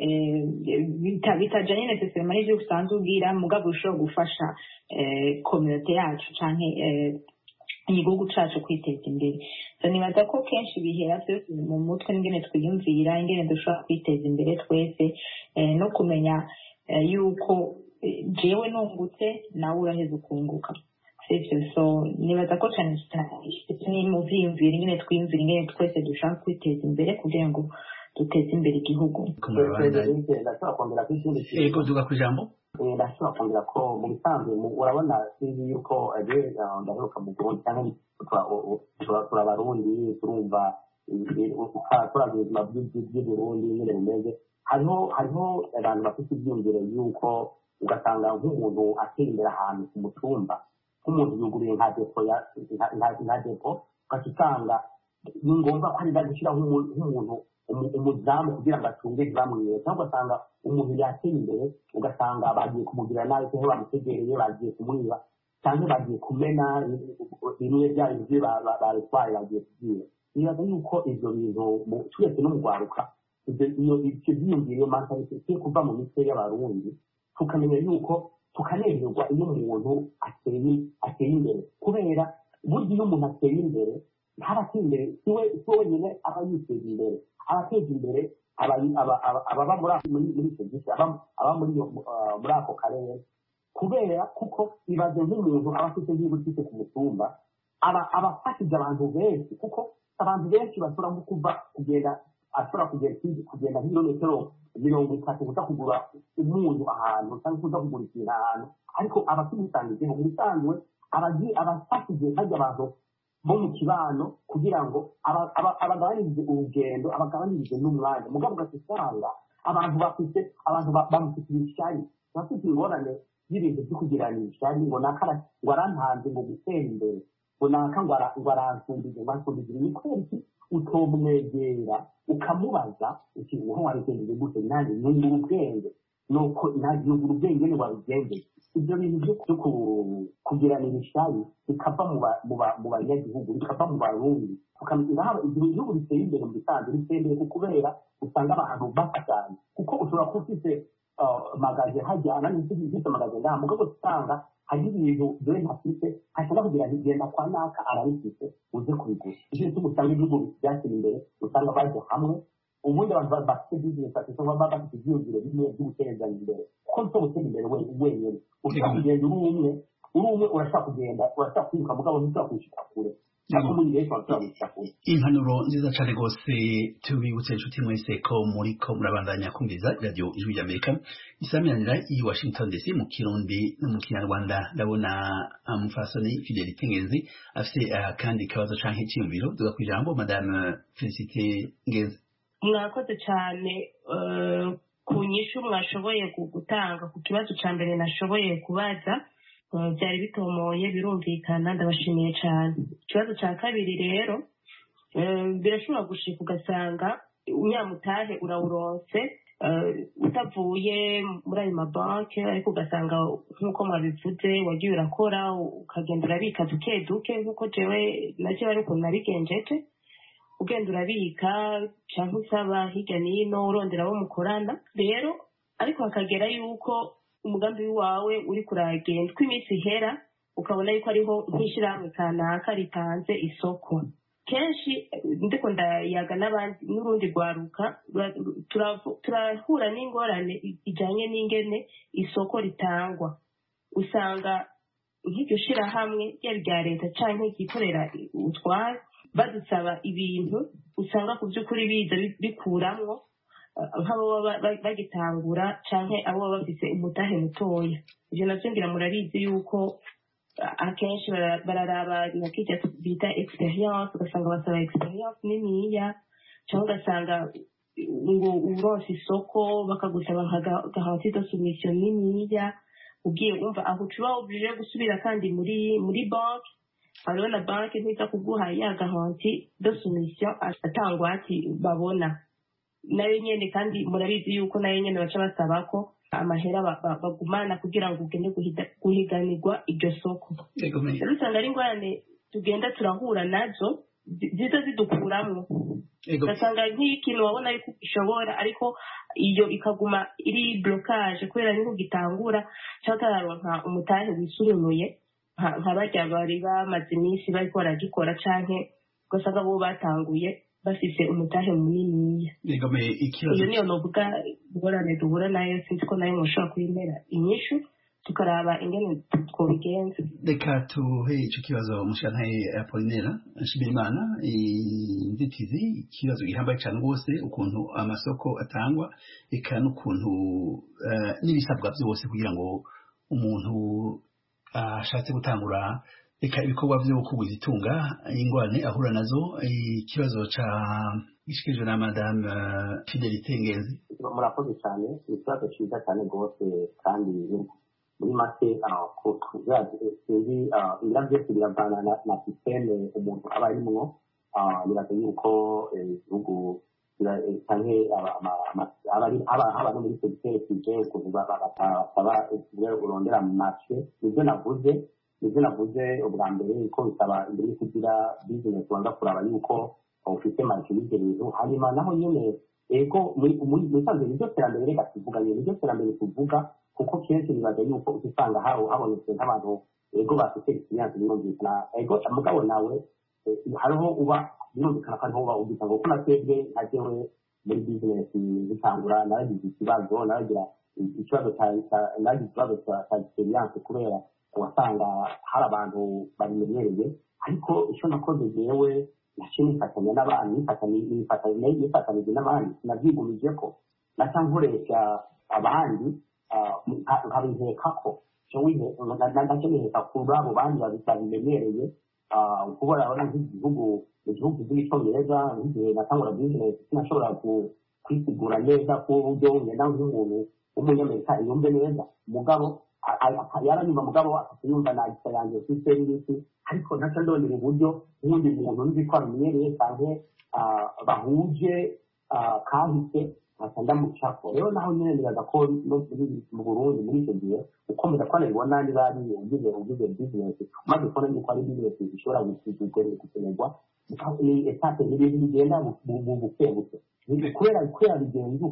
F: bitajyanye necessarily n'ibyo usanzwe ubwira mugabo ushobora gufasha community yacu cyangwa igihugu cyacu kwiteza imbere nibaza ko kenshi bihera byose mu mutwe n'ingene twiyumvira ingene dushobora kwiteza imbere twese no kumenya yuko jewe nungutse nawe uraheza ukunguka so nibaza ko cyane cyane mu vyiyumvira ingene twiyumvira ingene twese dushaka kwiteza imbere kugira ngo duteze imbere igihugu
A: ego duga ku ijambo
E: ndashobora kongera ko mu bisanzwe urabona yuko ndaheruka mu Burundi cyangwa turabarundi turumva turazi ubuzima bw'Uburundi nyine bumeze hariho hariho abantu bafite ibyiyumviro yuko ugasanga nk'umuntu atera imbere ahantu ku mutumba nk'umuntu yuguriye nka depo nka depo ugasanga ni ngombwa ko arida gushyiraho nk'umuntu umuzamu kugira ngo atunge ntibamwibe cyangwa ugasanga umuntu yateye imbere ugasanga bagiye kumugirira nabi cyangwa bamutegereye bagiye kumwiba cyangwa bagiye kumena bimwe bya bindi babitwaye bagiye kubwira nibaza yuko ibyo bintu twese no mu rwaruka ibyo byiyumviro iyo mentality ikwiye kuva mu mitwe y'abarundi tukamenya yuko tukanezerwa iyo umuntu ateye imbere kubera burya iyo umuntu ateye imbere ntabateye imbere siwe wenyine aba yiteza imbere abateza imbere ababa muri icyo gice aba muri ako karere kubera kuko ibaze nk'umuntu aba afite nk'ibutike ku mutumba aba afashije abantu benshi kuko abantu benshi bashobora nko kuva kugenda ashobora kugenda nk'ibirometero mirongo itatu kuza kugura umunyu ahantu cyangwa kuza kugura ikintu ahantu ariko abatubisangijeho mu bisanzwe abafashije bajya abantu bo mu kibano kugira ngo abagabanirize urugendo abagabanirize n'umwanya mugabo ugasanga abantu bafite abantu bamufitiye ishyari bafite ingorane y'ibintu byo kugirana ishyari ngo nakara ngo arantanze ngo gutera imbere ngo naka ngo aransundije ngo ansundije ni kubera iki utomwegera ukamubaza ikintu aho wabigenjeje gute nanjye nungura ubwenge nuko nungura ubwenge ni wabigendeye ibyo bintu byo kugiranira ishyari bikava mu banyagihugu bikava mu barundi ukamenya igihugu biteye imbere mu bisanzwe biteye imbere kubera usanga abantu bafashanya kuko ushobora kuba ufite magaze hajyana n'izindi magaze ngaha mugabo usanga hari ibintu dore ntafite hashobora kugira ngo igenda kwa naka arabifite uze kubigura icyo cyo usanga ibihugu byatera imbere usanga bajya hamwe ubundi abantu bafite business bafite baba bafite ibyiyumviro bimwe byo guteza imbere kuko nso guteza imbere wenyine ushaka kugenda uri umwe uri umwe urashaka kugenda urashaka kwiruka mugabo ntushaka kwishika kure
A: impanuro nziza cyane rwose tubibutse inshuti mwese ko muri ko murabandanya kumviza radio ijwi ry'Amerika isamiranira i Washington D C mu Kirundi no mu Kinyarwanda ndabona umufasoni Fidelite Ngenzi afite kandi kabazo canke cyimviro duga kwijambo madame Felicite Ngenzi.
G: Mwakoze cyane ku nyishu mwashoboye gutanga ku kibazo ca mbere nashoboye kubaza byari bitomoye birumvikana ndabashimiye cyane. Ikibazo cya kabiri rero birashobora gushika ugasanga unyamutahe urawuronse utavuye muri ayo mabanki ariko ugasanga nk'uko mwabivuze wagiye urakora ukagenda urabika duke duke nk'uko jewe nacyo ari ukuntu nabigenjeje ugenda urabika cyangwa usaba hirya n'ino urondera abo mukorana rero ariko hakagera yuko umugambi wawe uri kuragenda uko iminsi ihera ukabona yuko ariho nk'ishyirahamwe kanaka ritanze isoko kenshi ndiko ndayaga n'abandi n'urundi rwaruka turahura n'ingorane ijyanye n'ingene isoko ritangwa usanga nk'iryo shyirahamwe ryari rya leta cyangwa ryikorera utwara badusaba ibintu usanga ku by'ukuri biza bikuramwo nk'abo bagitangura cyangwa abo baba bafite umutahe mutoya ibyo nabyo ngira murabizi yuko akenshi bararaba nakijya bita experience ugasanga basaba experience niniya cyangwa ugasanga ngo uronse isoko bakagusaba nka garantie de soumission niniya ugiye umva aho ucuba oblige gusubira kandi muri muri banki hariho na banki ntiza kuguha ya garantie de soumission atangwa ati babona nayo nyene kandi murabizi yuko nayo nyene baca basaba ko amahera bagumana kugira ngo ugende guhiganirwa iryo soko rero usanga ari ingorane tugenda turahura nazo ziza zidukuramwo ugasanga nk'ikintu wabona yuko ishobora ariko iyo ikaguma iri blocage kubera niho gitangura cyangwa utararonka umutahe wisununuye nka barya bari bamaze iminsi bariko baragikora canke ugasanga bo batanguye bafise umutahe munini iyo niyo novuga ingorane duhura nayo sinzi ko nayo mushobora kuyimera inyishu tukaraba ingene twobigenza.
A: Reka tuhe ico kibazo mushantaye Apollinaire Nshimirimana inzitizi ikibazo gihambaye cyane rwose ukuntu amasoko atangwa eka n'ukuntu n'ibisabwa byose kugira ngo umuntu ashatse gutangura reka ibikorwa byo kuguza itunga ingorane ahura nazo ikibazo ca gishikijwe na madame Fidelite Ngenzi.
E: Murakoze cyane ikibazo cyiza cyane rwose kandi muri make sinzi ibira byose biravana na sisiteme umuntu aba arimwo biraza yuko ibihugu canke aba no muri segiteri kije ukuntu basaba urondera mu mace nivyo navuze nivyo navuze ubwa mbere yuko bisaba imbere yo kugira bizinesi wanga kuraba yuko ufite mace y'ivyo bintu hanyuma naho nyene ego muri sanzwe niryo terambere reka tuvuganye niryo terambere tuvuga kuko kenshi nibaza yuko usanga habonetse nk'abantu ego bafite experience birumvikana ego mugabo nawe hariho uba birumvikana kandi uba ubita ngo ko natwebwe nka jewe muri bizinesi zitangura naragize ikibazo naragira ikibazo naragize ikibazo cya experience kubera wasanga hari abantu babimenyereye ariko icyo nakoze jewe naciye nifatanya n'abandi nifatanije n'abandi sinabyigumije ko naca nkoresha abandi nkabiheka ko nacyo niheka kuri abo bandi babimenyereye kubera abona nk'igihugu igihugu cy'icyongereza nk'igihe natangura bizinesi sinashobora kwisigura neza ku buryo ngenda nk'umuntu w'umunyamerika yumve neza umugabo yaranyuma mugabo akayumva nagisa yanjye kuri serivisi ariko naca ndondera uburyo n'undi muntu nzi ko amenyereye cyane bahuje kahise nkaca ndamucako rero naho nyine nibaza ko mu Burundi muri icyo gihe ukomeza ko nabibona niba ari ugize ugize bizinesi maze ukabona yuko ari bizinesi zishobora gukenerwa ni etape n'ibintu bigenda buke buke kubera kubera bigenze uko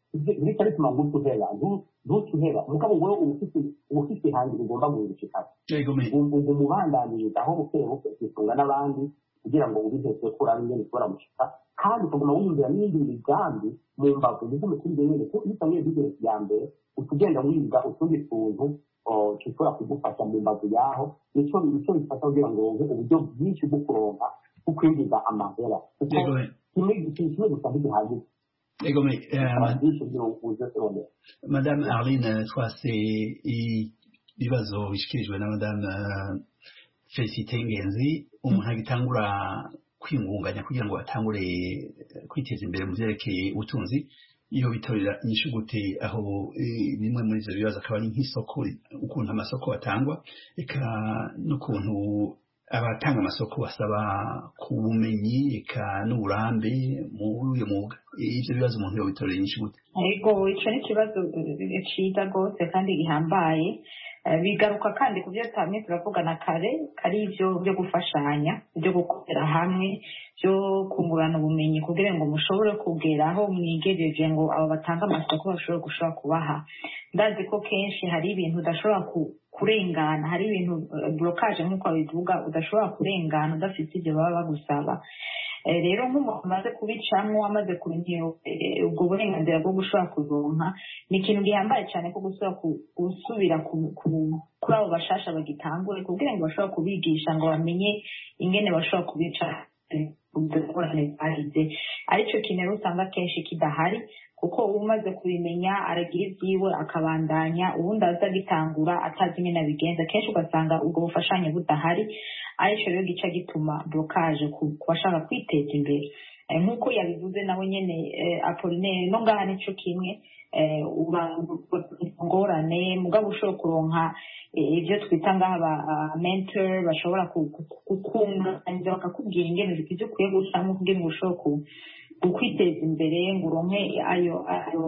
E: bityo bituma ngo utuheba ntutuheba mugabo wowe uba ufite ihangiro ugomba guhindukira ubwo mubandaniriza aho buke buke ukisunga n'abandi kugira ngo ubiheze ko urabe ingene ushobora gushika kandi ukaguma wiyumvira n'ibindi migambi mu mbavu nizo mukurinde nyene ko iyo utangiye bizinesi ya mbere utugenda wiga utundi tuntu gishobora kugufasha mu mbavu yaho nico nico bifasha kugira ngo uronke uburyo bwinshi bwo kuronka bwo kwinjiza amahera kimwe kimwe gusa ntigihagije.
A: Ego mais euh, Madame Arline twase ibibazo bishikirijwe na Madame uh, Felicite Ngenzi umuntu agitangura kwingunganya kugira ngo atangure kwiteza imbere mu vyerekeye ubutunzi iyo bitorera inyishu gute aho bimwe muri ivyo bibazo akaba ari nk'isoko ukuntu amasoko atangwa eka n'ukuntu abatanga amasoko basaba ku bumenyi eka n'uburambe muri uyu mwuga ivyo bibazo umuntu yo bitorera inyishu gute?
F: Ego ico ni ikibazo ciza rwose kandi gihambaye bigaruka kandi ku byo tamwe turavugana kare kari ivyo byo gufashanya byo gukorera hamwe byo kungurana ubumenyi kugira ngo mushobore kugeraho mwigejeje ngo abo batanga amasoko bashobore gushobora kubaha. Ndazi ko kenshi hari ibintu udashobora kurengana, hari ibintu blockage nk'uko bivuga udashobora kurengana udafite ibyo baba bagusaba. Rero nk'umuntu amaze kubicamo amaze kuringira ubwo burenganzira bwo gushobora kuronka ni ikintu gihambaye cyane ko gusubira gusubira kuri abo bashasha bagitangure kugira ngo bashobora kubigisha ngo bamenye ingene bashobora kubica aricyo kintu rero usanga kenshi kidahari kuko umaze kubimenya aragira ibyiwe akabandanya ubundi azagitangura atazi ingene abigenza kenshi ugasanga ubwo bufashanye budahari aricyo rero gica gituma blockage ku bashaka kwiteza imbere nk'uko yabivuze nawe nyene Apollinaire no ngaha nico kimwe ngorane mugabo ushobora kuronka ibyo twita ngaha ba mentor bashobora kukumva bakakubwira ingene ibyo ukwiye gucamo kugira ngo ushobore kwiteza imbere ngo uronke ayo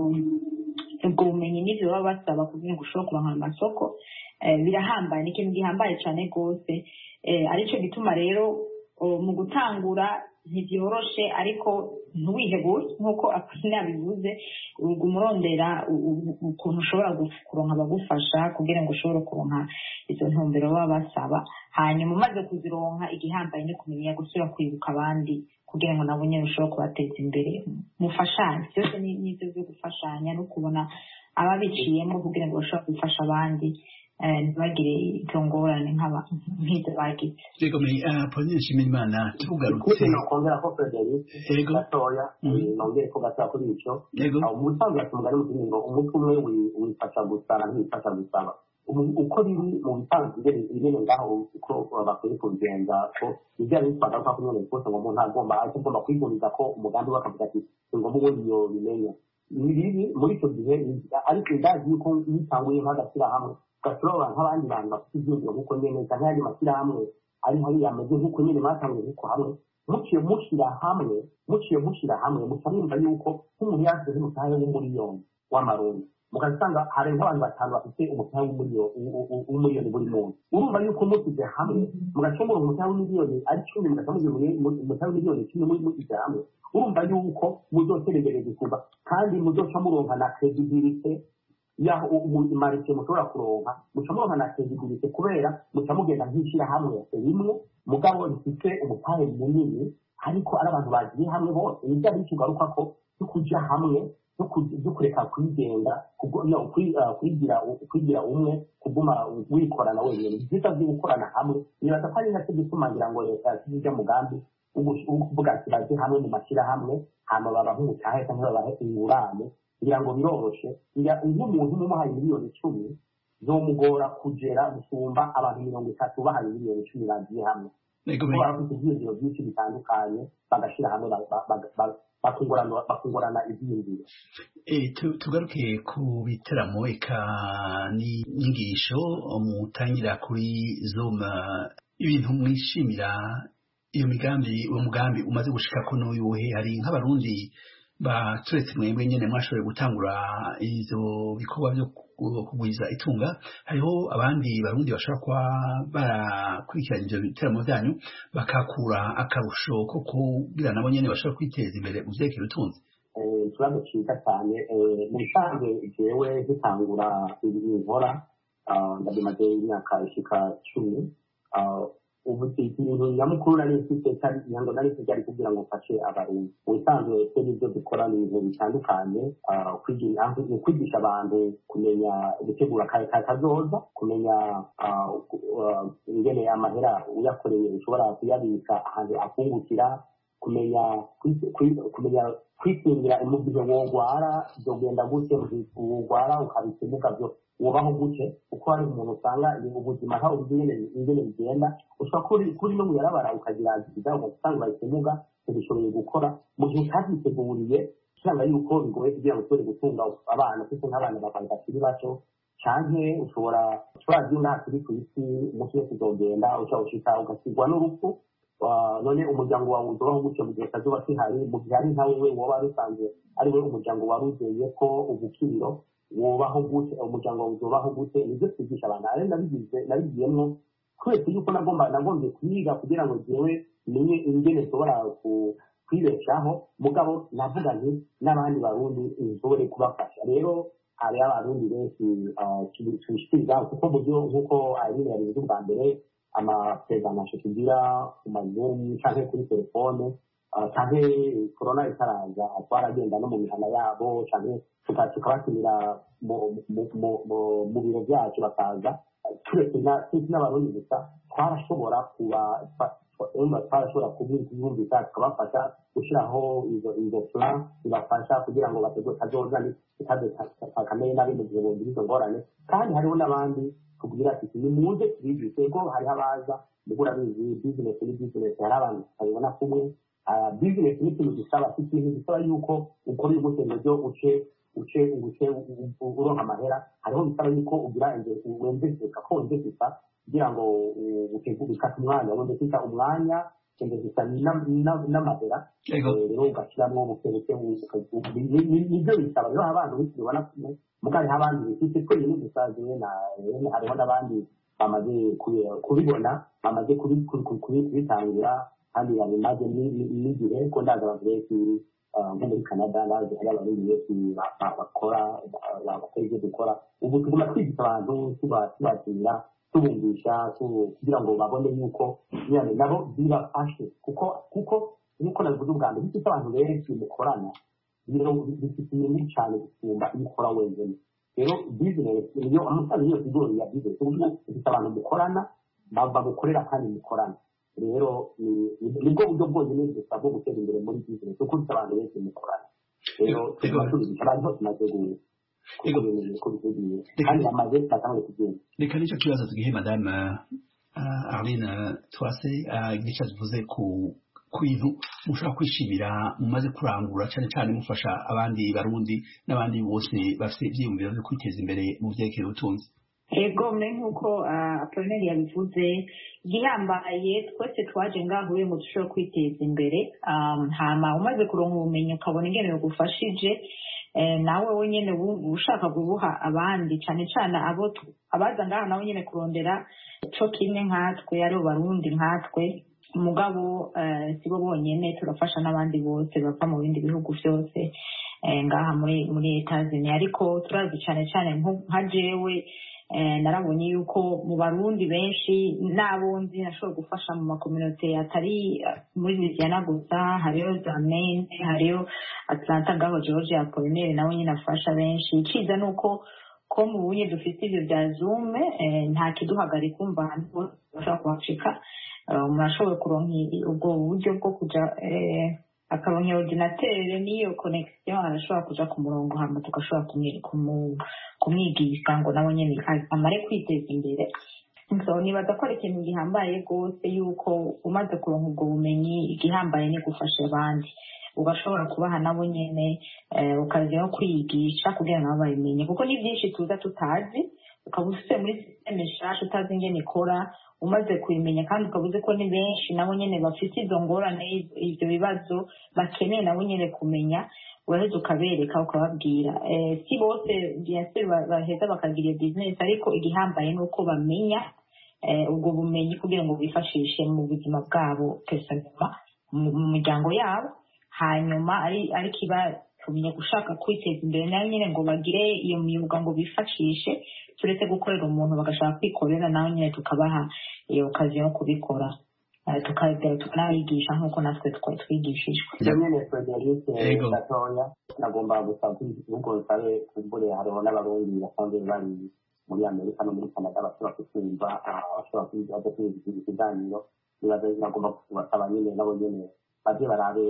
F: ubwo bumenyi n'ibyo baba basaba kugira ngo ushobore kuronka amasoko birahambaye ni ikintu gihambaye cyane rwose aricyo gituma rero mu gutangura ntibyoroshe ariko ntuwihebure nk'uko Apollinaire bivuze umurondera ukuntu ushobora kuronka abagufasha kugira ngo ushobore kuronka izo ntumbero baba basaba hanyuma umaze kuzironka igihambaye ni kumenya gusubira kwibuka abandi kugira ngo nabo nyine ushobore kubateza imbere mufashanye byose n'ibyo byo gufashanya no kubona ababiciyemo kugira ngo bashobore gufasha abandi ntibagire izo ngorane nk'izo bagize.
A: Yego me Apollinaire Nshimirimana tugarutse
E: nokongera ko Frederic gatoya nongere ko gatoya kuri ico mu busanzwe tumugari mu kingo umutwe umwe wifasha gusana ntibifasha gusaba uko biri mu bisanzwe ibintu ngaho uko bakwiye kubigenza ko ibyo ari bitwara ko kunyene rwose ngo umuntu agomba agomba kwiguriza ko umugambi wakavuga ati ngo mu bundi yo bimenya ibi muri icyo gihe ariko ndazi yuko yitanguye nk'agashyira hamwe gashoboka nk'abandi bantu bafite ibyiyumviro nk'uko nyene cyangwa ayandi mashyirahamwe ari hariya ameze nk'uko nyene batanguye nk'uko hamwe muciye mushyira hamwe muciye mushyira hamwe muca mwumva yuko nk'umuntu yasize nk'umutahe w'umuriyoni w'amarundi mukasanga hari nk'abantu batanu bafite umutahe w'umuriyoni buri muntu urumva yuko musize hamwe mugacomora umutahe w'imiliyoni ari cumi mugacamugira umutahe w'imiliyoni cumi muri musize hamwe urumva yuko muzoteregereza kuva kandi muzoca muronka na credibility yaho umarike mushobora kuronka muca muronka na credibility kubera muca mugenda nk'ishyira hamwe rimwe mugabo rifite umutahe munini ariko ari abantu bagiye hamwe bose nibyo ari kigaruka ko cyo kuja hamwe no kureka kwigenga kwigira kwigira umwe kuguma wikorana wenyine byiza byo gukorana hamwe nibaza ko ari nacyo gituma ngira ngo leta yashyize umugambi uvuga ati baje hamwe mu mashyirahamwe hama baba nk'umutahe cyangwa babahe ingurane kugira ngo biroroshe iyo umuntu mumuhaye miliyoni icumi zomugora kugera gusumba abantu mirongo itatu bahaye miliyoni icumi bagiye hamwe bafite ibyiyumviro byinshi bitandukanye bagashyira hamwe bakungurana ibyiyumviro.
A: Tugaruke ku biteramo eka n'inyigisho mutangira kuri Zoom ibintu mwishimira iyo migambi uwo mugambi umaze gushika ko n'uyuhe hari nk'abarundi baturetse mwebwe nyene mwashoboye gutangura izo bikorwa byo kugwiza itunga hariho abandi barundi bashaka kwa barakurikirana ivyo biteramo vyanyu bakakura akarusho ko kugira nabo nyene bashaka kwiteza imbere mu vyerekeye ubutunzi
E: ikibazo cyiza cyane mu bisanzwe jewe zitangura ibi nkora ndabimaze imyaka ishika cumi ubu ikintu nyamukuru nari mfite nyango nari mfite ari kugira ngo mfashe abarundi mu bisanzwe twebwe ibyo dukora ni ibintu bitandukanye kwigisha abantu kumenya gutegura kare kazoza kumenya ingene amahera uyakoreye ushobora kuyabika ahantu akungukira kumenya kumenya kwikingira mu gihe wogwara byogenda gute wogwara ukabika imuga byo ubaho gute uko hari umuntu usanga ubuzima ntaho bugene ingene bigenda ushobora kuri kuri no yarabara ukagira ikiza ugasanga ikimuga ntibishoboye gukora mu gihe kaziteguriye cyangwa yuko bigoye kugira ngo tore gutunga abana kuko nk'abana babanga kiri bato canke ushobora ushobora byina kuri ku isi umunsi wose uzogenda ushobora ushika ugasigwa n'urupfu none umuryango wawe uzobaho gutyo mu gihe kazoba kihari mu gihe ari nkawe we woba rusanzwe ari we umuryango waruzeye ko ubukiriro wobaho gute umuryango wawe uzobaho gute nibyo twigisha abantu ari nabigize nabigiyemo twese yuko nagomba nagombye kwiga kugira ngo jewe menye ingene nshobora kwibeshaho mugabo navuga nti n'abandi barundi nshobore kubafasha rero hari abarundi benshi tubishikiriza kuko buryo nk'uko Irene yabivuze ubwa mbere amapresentation tugira ku mazoom canke kuri telefone canke corona itaraza atwaragenda no mu mihana yabo canke tukabatumira mu biro byacu bakaza turetse n'abarundi gusa twarashobora kuba twarashobora kubumvika tukabafasha gushyiraho izo plan zibafasha kugira ngo bategure kazoza kamere nabi mu gihe bumvira izo ngorane kandi hariho n'abandi tubwira ati ni muze tubigishe ko hariho abaza mugura bizi business ni business hari abantu babibona kumwe business ni ikintu gisaba ikintu gisaba yuko ukora urugendo ryo uce uce uce uronka amahera hariho bisaba yuko ugira wenzeka ko wenzeka kugira ngo utegubika umwanya wende kwita umwanya wenzeka n'amahera rero ugashyiramo ubukereke nibyo bisaba rero abantu bibona kumwe mugari abandi bifite ko ibintu bisaziye na hariho n'abandi bamaze kubibona bamaze kubitangira kandi babimaze n'igihe ko ndaza bavuye nko muri Canada nazo hari abarundi benshi bakora bakora ibyo dukora ubu tuguma twigisha abantu tubakira tubumvisha kugira ngo babone yuko nyine nabo bibafashe kuko kuko nk'uko nabivuze ubwa mbere bifite abantu benshi mukorana bifite inyungu cyane gusumba iyo ukora wenyine rero business niyo amafaranga yose igori ya business ubu bifite abantu mukorana bagukorera kandi mukorana rero nibwo buryo bwonyine gusa bwo gutera imbere muri business kuko bifite abantu benshi mukorana rero tubigisha abantu bose maze kandi amaze batangwe kugenda
A: reka nicyo kibazo tugihe madame Arlene Twase igice tuvuze ku kwintu mushobora kwishimira mumaze kurangura cyane cyane mufasha abandi barundi n'abandi bose bafite ibyiyumviro byo kwiteza imbere mu byerekeye ubutunzi.
F: Ego mwe nk'uko Apolline yabivuze gihambaye twese twaje ngaho uyu mudushobora kwiteza imbere hama umaze kuronka ubumenyi ukabona ingene bugufashije nawe wenyine ushaka gubuha abandi cyane cyane abo abaza ngaho nawe nyine kurondera cyo kimwe nkatwe ari barundi nkatwe umugabo sibo bonyene turafasha n'abandi bose bava mu bindi bihugu byose ngaha muri muri Etazini ariko turazi cyane cyane nka jewe narabonye yuko mu barundi benshi n'abonzi nashobora gufasha mu makominote atari muri Louisiana gusa hariyo Maine hariyo Atlanta ngaho Georgia Apollinaire nawe nyine afasha benshi iciza nuko ko mu bunye dufite ibyo bya Zoom nta kiduhagarika kumva ahantu bashaka kuhashika murashoboye kuronka ubwo buryo bwo kuja akaronka ordinateur niyo connection arashobora kuja ku murongo hama tugashobora kumwigisha ngo nawe nyene amare kwiteza imbere so nibaza ko ari ikintu gihambaye rwose yuko umaze kuronka ubwo bumenyi igihambaye ni gufasha abandi ugashobora kubaha nabo nyene ukaza no kwigisha kugira ngo babimenye kuko ni byinshi tuza tutazi ukaba ufite muri systeme nshasha utazi ingene ikora umaze kubimenya kandi ukabuze ko ni benshi nabo nyene bafite izo ngorane ibyo bibazo bakeneye nabo nyene kumenya uraheza ukabereka ukababwira si bose bien sûr baheza bakagira business ariko igihambaye nuko bamenya ubwo bumenyi kugira ngo bifashishe mu buzima bwabo personnellement mu miryango yabo hanyuma ari ari kiba tumye gushaka kwiteza imbere nayo nyine ngo bagire iyo myuga ngo bifashishe turetse gukorera umuntu bagashaka kwikorera nawe nyine tukabaha iyo kazi yo kubikora tukanabigisha nk'uko natwe twari twigishijwe
E: ibyo nyine Frederic gatoya nagomba gusaba ahubwo nsabe kumbure hariho n'abarundi basanzwe bari muri Amerika no muri Canada bashobora kutwumva bashobora kwiga ikiganiro nibaza nagomba kubasaba nyine nabo nyine baje barabe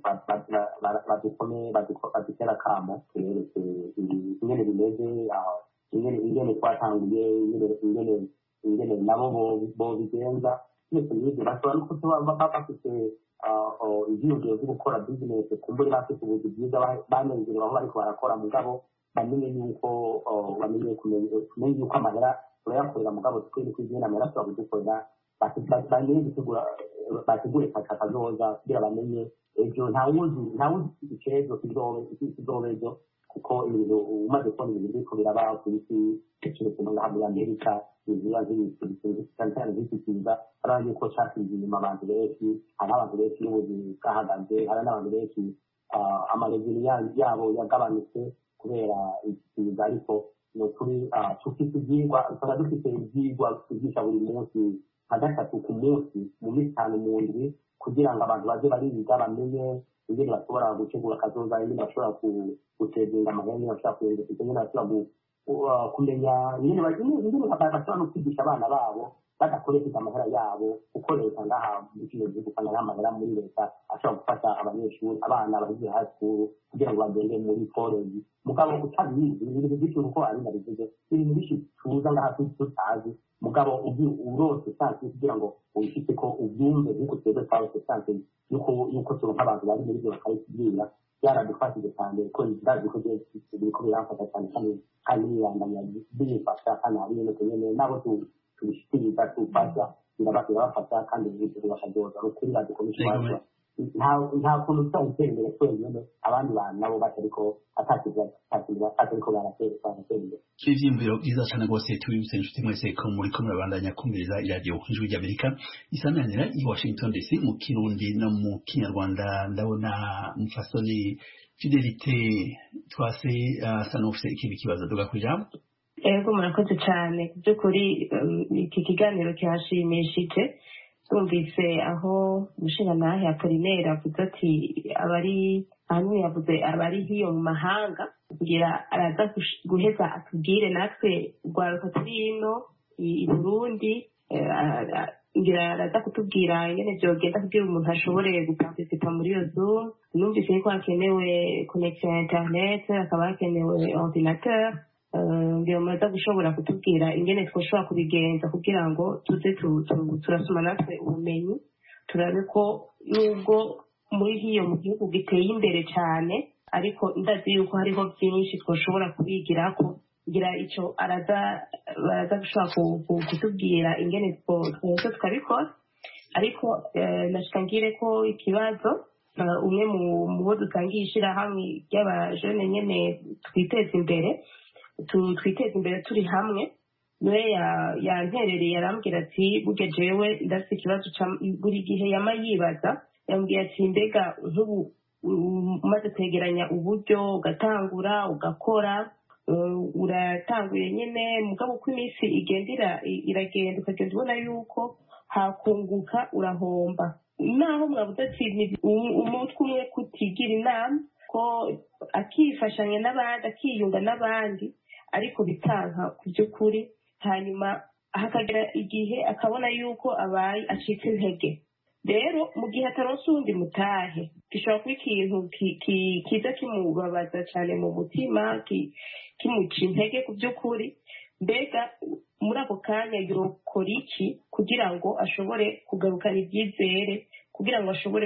E: badukome badutera akamo turereke ingene bimeze ingene ingene twatanguye ingene ingene nabo bo bigenza ndetse n'ibyo bashobora no kuba bafite ibyiyumviro byo gukora bizinesi kumbure bafite ubuzi bwiza banezerewe aho bariko barakora mugabo bamenye yuko bamenye kumenya yuko amahera turayakorera mugabo twebwe kw'izina amahera ashobora kudukorera bamenye gutegura bategure kazoza kugira bamenye ejo ntawuzi ntawuzi ikibazo kizoba ejo kuko ibintu umaze kubona ibintu biriko biraba ku isi keretse ngaha muri Amerika ibibazo cyane by'iki kiza hari yuko cyakinze inyuma abantu benshi hari abantu benshi n'ubuzi bwahagaze hari n'abantu benshi amarezini yabo yagabanutse kubera iki kiza ariko ni ukuri dufite ibyigwa usanga dufite ibyigwa twigisha buri munsi nka gatatu ku munsi mu minsi itanu mu ndwi kugira ngo abantu baze bariga bamenye ingene bashobora gutegura akazoza ingene bashobora gutezinga amahera ingene bashobora kuyenza ingene bashobora kumenya ingene bashobora no kwigisha abana babo badakoresheje amahera yabo kuko leta ngaha muri kino gihugu usanga n'amahera muri leta ashobora gufasha abanyeshuri abana bagiye high school kugira ngo bagende muri college mugabo utabizi ibintu byinshi uko ari nabivuze ibintu byinshi tuza ngaha tutazi mugabo ubu urose sanse kugira ngo uyifite ko ubyumve nk'uko twebwe twabose sanse yuko yuko turonka abantu bari muri byo bakayitubwira byaradufashije cyane ko ndazi ko biriko biramfasha cyane kandi kandi yandanya bifasha kandi hari ibintu nyene nabo tubishikiriza tufasha birabafasha kandi ibintu bakadoza ukuri badukomeje nta kuntu tuza gutera imbere twenyine abandi bantu nabo batariko atariko baratera imbere
A: ivyiyumviro byiza cyane rwose tubibutse inshuti mwese ko muri ko murabandanya kumviriza iradiyo ijwi ry'Amerika isananira i Washington D C mu Kirundi no mu Kinyarwanda ndabona mufasoni Fidelite twase asa n'ufise ikindi kibazo duga kujambo
G: ego murakoze cyane by'ukuri iki kiganiro cyashimishije twumvise aho umushingantahe Apollinaire avuze ati abari hanyuma yavuze abari hiyo mu mahanga kugira araza guheza atubwire natwe urwaruka turi ino i Burundi ngira araza kutubwira ingene vyogenda kugira umuntu ashobore guparticipa muri iyo Zoom numvise ko hakenewe connection ya internet hakaba hakenewe ordinateur ngira muza gushobora kutubwira ingene twoshobora kubigenza kugira ngo tuze turasoma natwe ubumenyi turabe ko nubwo muri hiyo mu gihugu giteye imbere cyane ariko ndazi yuko hariho byinshi twoshobora kubigirako ngira ico araza baraza gushobora kutubwira ingene twose tukabikora ariko nashikangire ko ikibazo umwe mu bo dutangiye ishirahamwe ry'abajene nyene twiteza imbere twiteza imbere turi hamwe niwe yanterereye arambwira ati burya jewe ndafite ikibazo buri gihe yama yibaza yambwiye ati mbega nk'ubu umaze kwegeranya uburyo ugatangura ugakora uratanguye nyine mugabo uko iminsi igenda iragenda ukagenda ubona yuko hakunguka urahomba naho mwabuze ati umutwe umwe kutigira inama ko akifashanya n'abandi akiyunga n'abandi ariko bitanka ku by'ukuri hanyuma hakagera igihe akabona yuko abaye acitse intege rero mu gihe ataronse uwundi mutahe gishobora kuba ikintu kiza kimubabaza cyane mu mutima kimuca intege ku by'ukuri mbega muri ako kanya yokora iki kugira ngo ashobore kugarukana ibyizere kugira ngo ashobore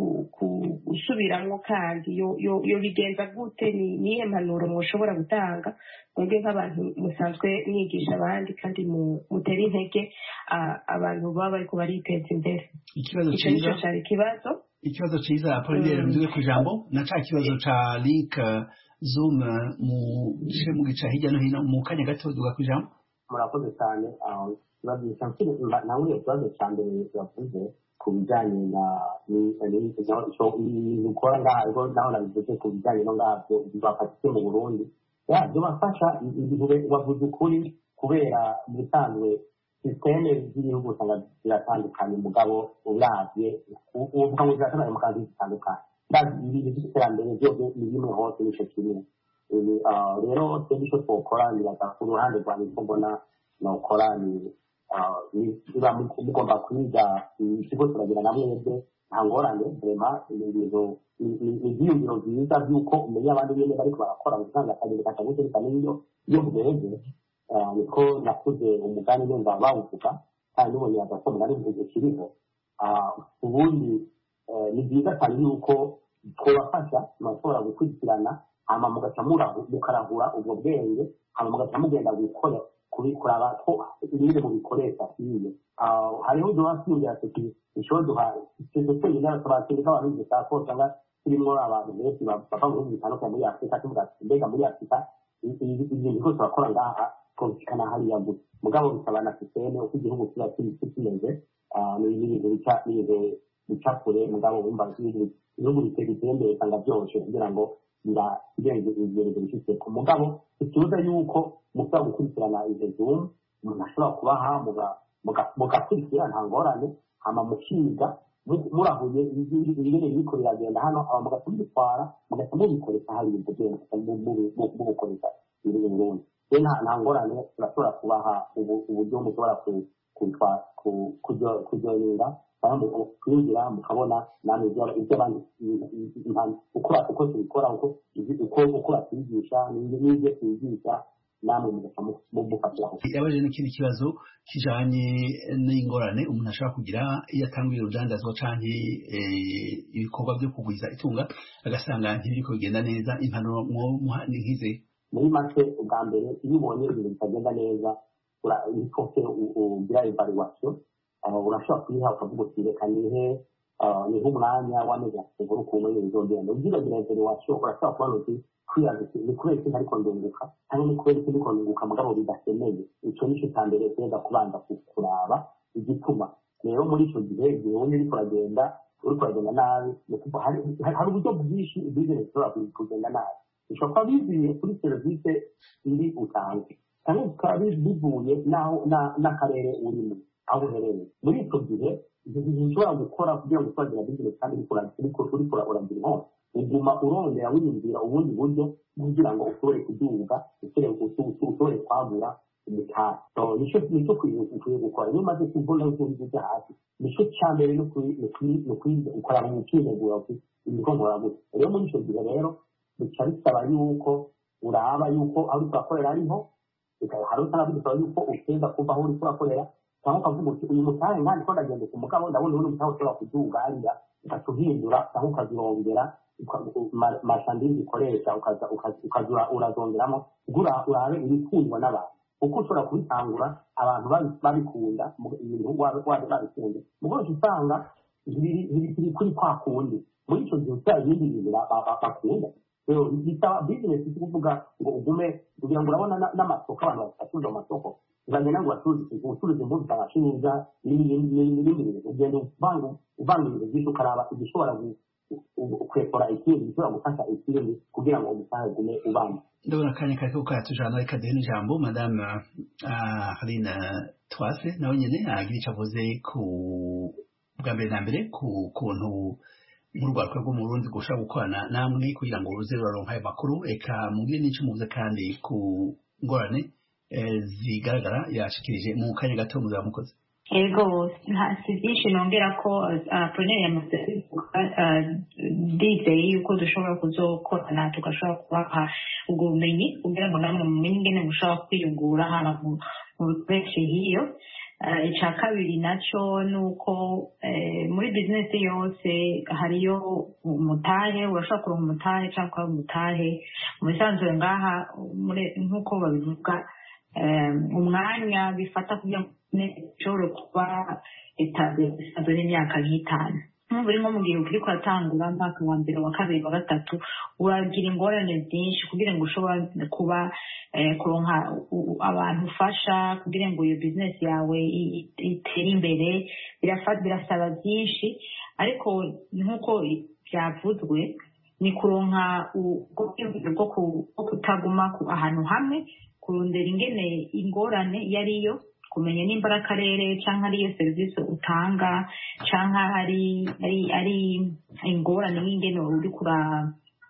G: gusubiramwo kandi yo bigenza gute nihe mpanuro mushobora gutanga mwebwe nk'abantu musanzwe mwigisha abandi kandi mutera intege abantu baba bariko bariteza imbere
A: ikibazo ciza
G: cyari ikibazo
A: ikibazo ciza Apollinaire mvuze ku ijambo na ca kibazo ca link Zoom mu gice mu gica hirya no hino mu kanya gato duga ku ijambo
E: murakoze cyane ikibazo nawe ikibazo cya mbere yavuze ku bijyanye na ibintu ukora ngaho naho nabivuze ku bijyanye no ngabyo bibafashije mu Burundi bibafasha igihe wavuze ukuri kubera mu bisanzwe sisiteme z'ibihugu usanga ziratandukanye mugabo uravye uvuga ngo ziratandukanye mu kazi zitandukanye ibintu by'iterambere byose ni bimwe hose nico kimwe rero twebwe icyo twokora niraga ku ruhande rwanjye ko mbona nokora ni niba mugomba kwiga ikigo turagira na mwebwe nta ngorane vrema ibintu ni ibyiyumviro byiza by'uko umenya abandi bene bariko barakora usanga akazi katagutse n'iyo iyo bweze niko nakuze umugani numva bawuvuga kandi nubonye agako umugani ukiriho ubundi ni byiza cyane yuko twabafasha murashobora gukurikirana hama mugaca mukarahura ubwo bwenge hama mugaca mugenda gukora kubikuraba ko ibindi mubikoresha iyo hariho ibyo wasiyumvira tuti ishobora duha ikintu twenyine n'abasobanukirwa abantu b'igisa ko usanga turimo abantu benshi bava mu bihugu bitandukanye muri afurika tuvuga mbega muri afurika ibintu byose bakora ngaha twumvikana hariya gusa mugabo bisaba na sisiteme uko igihugu kiba kimeze ni ibintu bica bica kure mugabo wumva ibihugu biteye imbere usanga byoroshye kugira ngo biragenze ibyerezo bifite ku mugabo ikibuza yuko mushobora gukurikirana izo zoom umuntu ashobora kubaha mugakurikira nta ngorane hama mukiga murahuye ibintu biriko biragenda hano mugaca mubitwara mugaca mubikoresha hariya ubwo bwenge mubukoresha ibiri mu Burundi rero nta ngorane turashobora kubaha uburyo mushobora kuryohera kwinjira mukabona namwe ibyo abandi uko tubikora uko batwigisha n'ibyo twigisha namwe mugaca mufatiraho
A: yabaje n'ikindi kibazo kijanye n'ingorane umuntu ashobora kugira iyo atanguye urudandazwa canke ibikorwa byo kugwiza itunga agasanga ntibiriko bigenda neza impanuro mwo nk'ize
E: muri make ubwa mbere iyo ubonye ibintu bitagenda neza urikofe ugira evaluation urashobora kuyiha ukavuga uti reka nihe nihe umwanya w'amezi atatu ukuntu bizogenda ugira evaluation urashobora kubona uti kwiyaza ni kubera iki ntariko ndunguka cyangwa ni kubera iki ndiko ndunguka mugabo bidasemeye ico nico cya mbere tweza kubanza kuraba igituma rero muri ico gihe igihe wumva uriko uragenda uriko uragenda nabi hari uburyo bwinshi business ishobora kugenda nabi ishobora kuba bivuye kuri serivisi iri utanze cyangwa bikaba bivuye n'akarere urimo aho uherereye muri icyo gihe ushobora gukora kugira ngo twagira business kandi uriko uragira inkongi uguma urondera wiyumvira ubundi buryo kugira ngo ushobore kubyumva ushobore kwagura imikaya nicyo ukwiye gukora niyo umaze kubona ibyo hasi nicyo cya mbere no ukora mu kwinegura ibigo nkoragutse rero muri icyo gihe rero bica bisaba yuko uraba yuko aho uri kurakorera ariho hari usanga bidusaba yuko uteza kuva aho uri kurakorera cyangwa ukavuga uti uyu mutahe nkandi ko ndagenda ku mugabo ndabona ubundi mutahe ushobora kuduga hariya ugaca uhindura cyangwa ukazirongera mashandingi ukoresha ukaza urazongeramo urabe ibikundwa n'abantu kuko ushobora kubitangura abantu babikunda ibintu babikunze mugabo usanga biri kuri kwa kundi muri icyo gihe usanga ibindi bintu bakunda bisaba bizinesi isi kuvuga ngo ugume kugira ngo urabona n'amasoko abantu bacuruza amasoko uzagenda ngo ucuruze imbuto utabashinja n'ibindi bintu ugenda uvanga ibintu byinshi ukaraba igishobora kwekora ikindi gishobora gufasha ikindi kugira ngo umusaza ugume ubana
A: ndabona akanya kariko karatujana reka duhe n'ijambo madame Aline Twase nawe nyene agira ico avuze ku bwa mbere na mbere ku kuntu nk'urwatwe rwo mu Burundi gushaka gukorana namwe kugira ngo uruze ruraronka ayo makuru eka mubwire n'ico muvuze kandi ku ngorane zigaragara yashikirije mu kanya gato muzaba mukoze
F: ego si byinshi nongera ko Pronel yamaze dizeye yuko dushobora kuzokorana tugashobora kubaha ubwo bumenyi kugira ngo namwe mumenye ingene mushobora kwiyungura hano mu bikoresho hiyo icya kabiri nacyo ni uko muri bizinesi yose hariyo umutahe urashobora kuronka umutahe cyangwa umutahe mu bisanzwe ngaha nk'uko babivuga umwanya bifata kugira ngo ushobore kuba etaje bisanzwe n'imyaka nk'itanu buri nko mu gihe ukiri kuratangura mpaka wa mbere wa kabiri wa gatatu uragira ingorane byinshi kugira ngo ushobora kuba kuronka abantu ufasha kugira ngo iyo business yawe itere imbere birasaba byinshi ariko nk'uko byavuzwe ni kuronka bwo kutaguma ahantu hamwe kurondera ingene ingorane iyo ariyo kumenya nimba ari akarere cyangwa ariyo serivisi utanga cyangwa ari ari ari ingorane n'ingene uri kura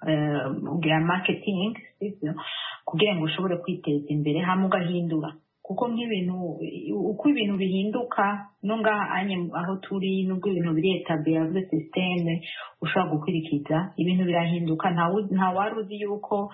F: ugira marketing kugira ngo ushobore kwiteza imbere hamwe ugahindura kuko nk'ibintu uko ibintu bihinduka nunga anye aho turi nubwo ibintu biri etablier yavuze systeme ushobora gukurikiza ibintu birahinduka nta wari uzi yuko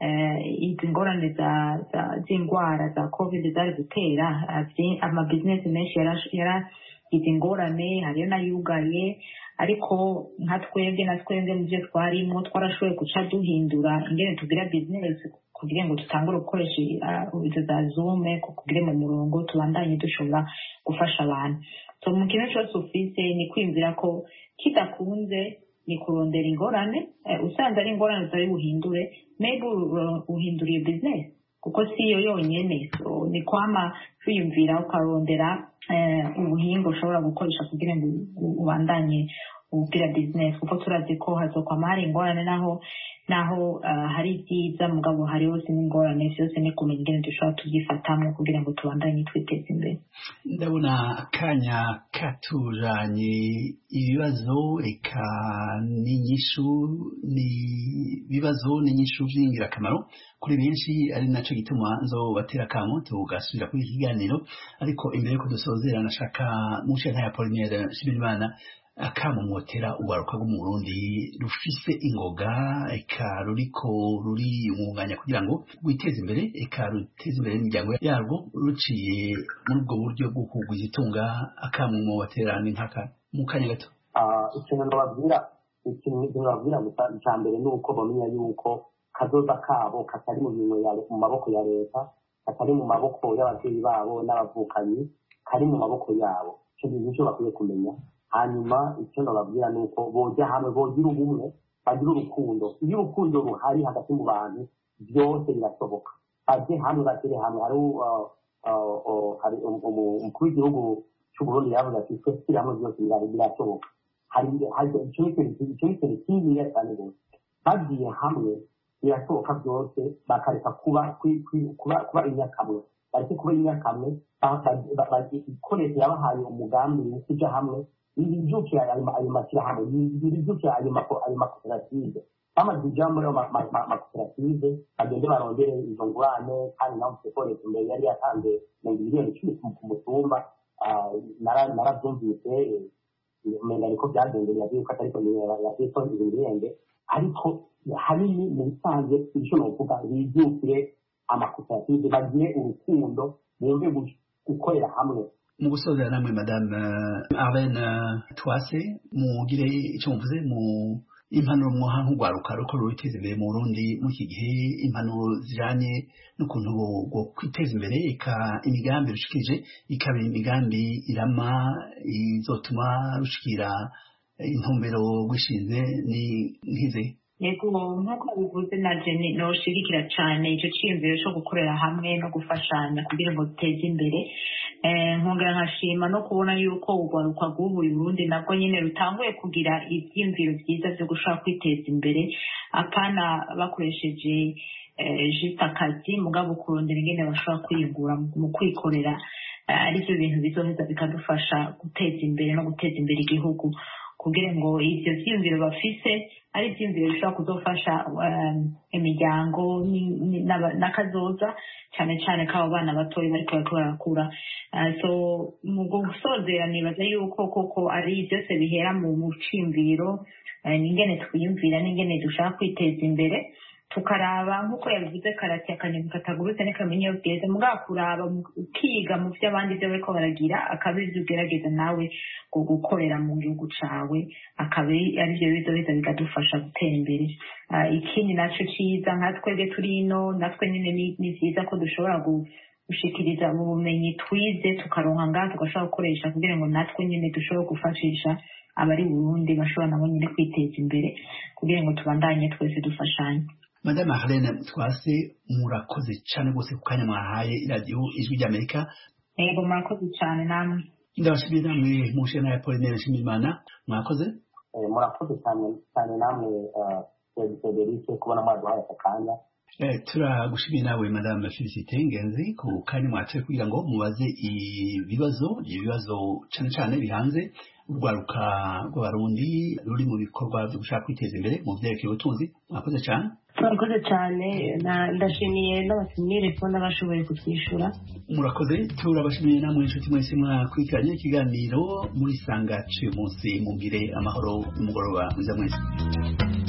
F: izi ngorane z'indwara za covid zari gutera ama business menshi yaragize ingorane hariyo n'ayugaye ariko nka twebwe na twebwe mu byo twarimo twarashoboye guca duhindura ingene tugira business kugira ngo tutangure gukoresha izo za zoom kugira mu murongo tubandanye dushobora gufasha abantu so mu kintu cyose ufise ni kwiyumvira ko kidakunze ni kurondera ingorane usanze ari ingorane zari buhindure maybe uhindura iyo business kuko si yo yonyene so ni kwama kwiyumvira ukarondera ubuhinga ushobora gukoresha kugira ngo ubandanye ugira business kuko turazi ko hazokwama hari ingorane naho naho hari ibyiza mugabo hari hose n'ingorane byose ni kumenya ingene dushobora tubyifatamo kugira ngo tubandanye twiteze imbere
A: ndabona akanya katujanye ibibazo eka n'inyishu ni ibibazo n'inyishu by'ingirakamaro kuri benshi ari naco gituma nzobatera akamo tugasubira kuri ikiganiro ariko imbere ko dusozera nashaka mushe nka ya Apollinaire Nshimirimana akamumotera ugaruka rwo mu Burundi rufise ingoga eka ruriko ruri umwanya kugira ngo witeze imbere eka ruteze imbere imiryango yarwo ruciye muri ubwo buryo bwo kugwiza itunga akamumotera ni nkaka mu kanya gato
E: ikintu ndababwira ikintu ndababwira cya mbere ni uko bamenya yuko kazoza kabo katari mu bintu mu maboko ya leta katari mu maboko y'ababyeyi babo n'abavukanyi kari mu maboko yabo icyo bintu cyo bakwiye kumenya hanyuma icyo ndababwira ni uko bojya hamwe bogira ubumwe bagira urukundo iyo urukundo ruhari hagati mu bantu byose birasoboka bajye hamwe bashyire hamwe hari umukuru w'igihugu cy'u Burundi yavuze ati twese hamwe byose birashoboka hari icyo ni ikintu kininiya cyane rwose bagiye hamwe birashoboka byose bakareka kuba kuba inyakamwe bareke kuba inyakamwe ikoresha yabahaye umugambi wo kujya hamwe ibibyukiye ayo mashyirahamwe ibibyukiye ayo makoperative bamaze kujya muri ayo makoperative bagende barondere izo ngurane kandi nawe ufite koresha imbere yari yatanze mirongo miliyoni icumi ku mutumba narabyumvise umenya ariko byagendeye yagiye ko atariko yagiye ibihembe ariko hanini mu bisanzwe icyo novuga bibyukire amakoperative bagire urukundo bumve gukorera hamwe
A: mu gusozera namwe madame Arlene Twase mugire icyo muvuze mu impanuro mwoha nk'urwaruka ruko ruruteza imbere mu Burundi mu iki gihe impanuro zijanye n'ukuntu bwo kwiteza imbere eka imigambi rushikije ikaba imigambi irama izotuma rushikira intumbero gwishinze ni nkize
F: yego nk'uko bivuze na Jenny noshigikira cyane icyo cyiyumviro cyo gukorera hamwe no gufashanya kugira ngo duteze imbere nkongera nkashima no kubona yuko urwaruka rw'ubu Burundi nabwo nyine rutanguye kugira ibyiyumviro byiza byo gushaka kwiteza imbere apana bakoresheje juste akazi mugabo kurondera ingene bashobora kwiyungura mu kwikorera aribyo bintu bizoheza bikadufasha guteza imbere no guteza imbere igihugu kugira ngo ivyo vyiyumviro bafise ari ivyiyumviro bishobora kuzofasha imiryango n'akazoza cyane cyane k'abo bana batoya bariko bariko barakura so mu gusozera nibaza yuko koko ari byose bihera mu ciyumviro n'ingene twiyumvira n'ingene dushaka kwiteza imbere tukaraba nk'uko yabivuze karate akanyoni katagurutse n'ikamenya iyo bweze mugabo kuraba ukiga mu byo abandi byo bariko baragira akaba ibyo ugerageza nawe ngo gukorera mu gihugu cawe akaba arivyo bizoheza bikadufasha gutera imbere ikindi naco ciza nka twebwe turi ino natwe nyine ni vyiza ko dushobora gushikiriza mu bumenyi twize tukaronka ngaha tugashobora gukoresha kugira ngo natwe nyine dushobore gufashisha abari Burundi bashobora nabo nyine kwiteza imbere kugira ngo tubandanye twese dufashanye.
A: Madame Marlene Twase, murakoze cyane rwose ku kanya mwahaye radio Ijwi ry'Amerika.
F: Yego murakoze cyane namwe.
A: Ndabashimiye namwe mushana ya Pauline Nshimiyimana, mwakoze.
E: Eh, murakoze cyane cyane namwe Frederic kubona mwaduhaye akanya.
A: Eh, turagushimiye nawe Madame Felicité Ngenzi ku kanya mwatse kugira ngo mubaze ibibazo ibibazo cyane cyane bihanze urwaruka rw'abarundi ruri mu bikorwa byo gushaka kwiteza imbere mu byerekeye ubutunzi. Mwakoze cyane.
G: murakoze cyane ndashimiye n'abatumire ko n'abashoboye kutwishyura.
A: Murakoze, turabashimiye namwe inshuti mwese mwakurikiranye ikiganiro muri sanga cy'uyu munsi. Mugire amahoro n'umugoroba mwiza mwese.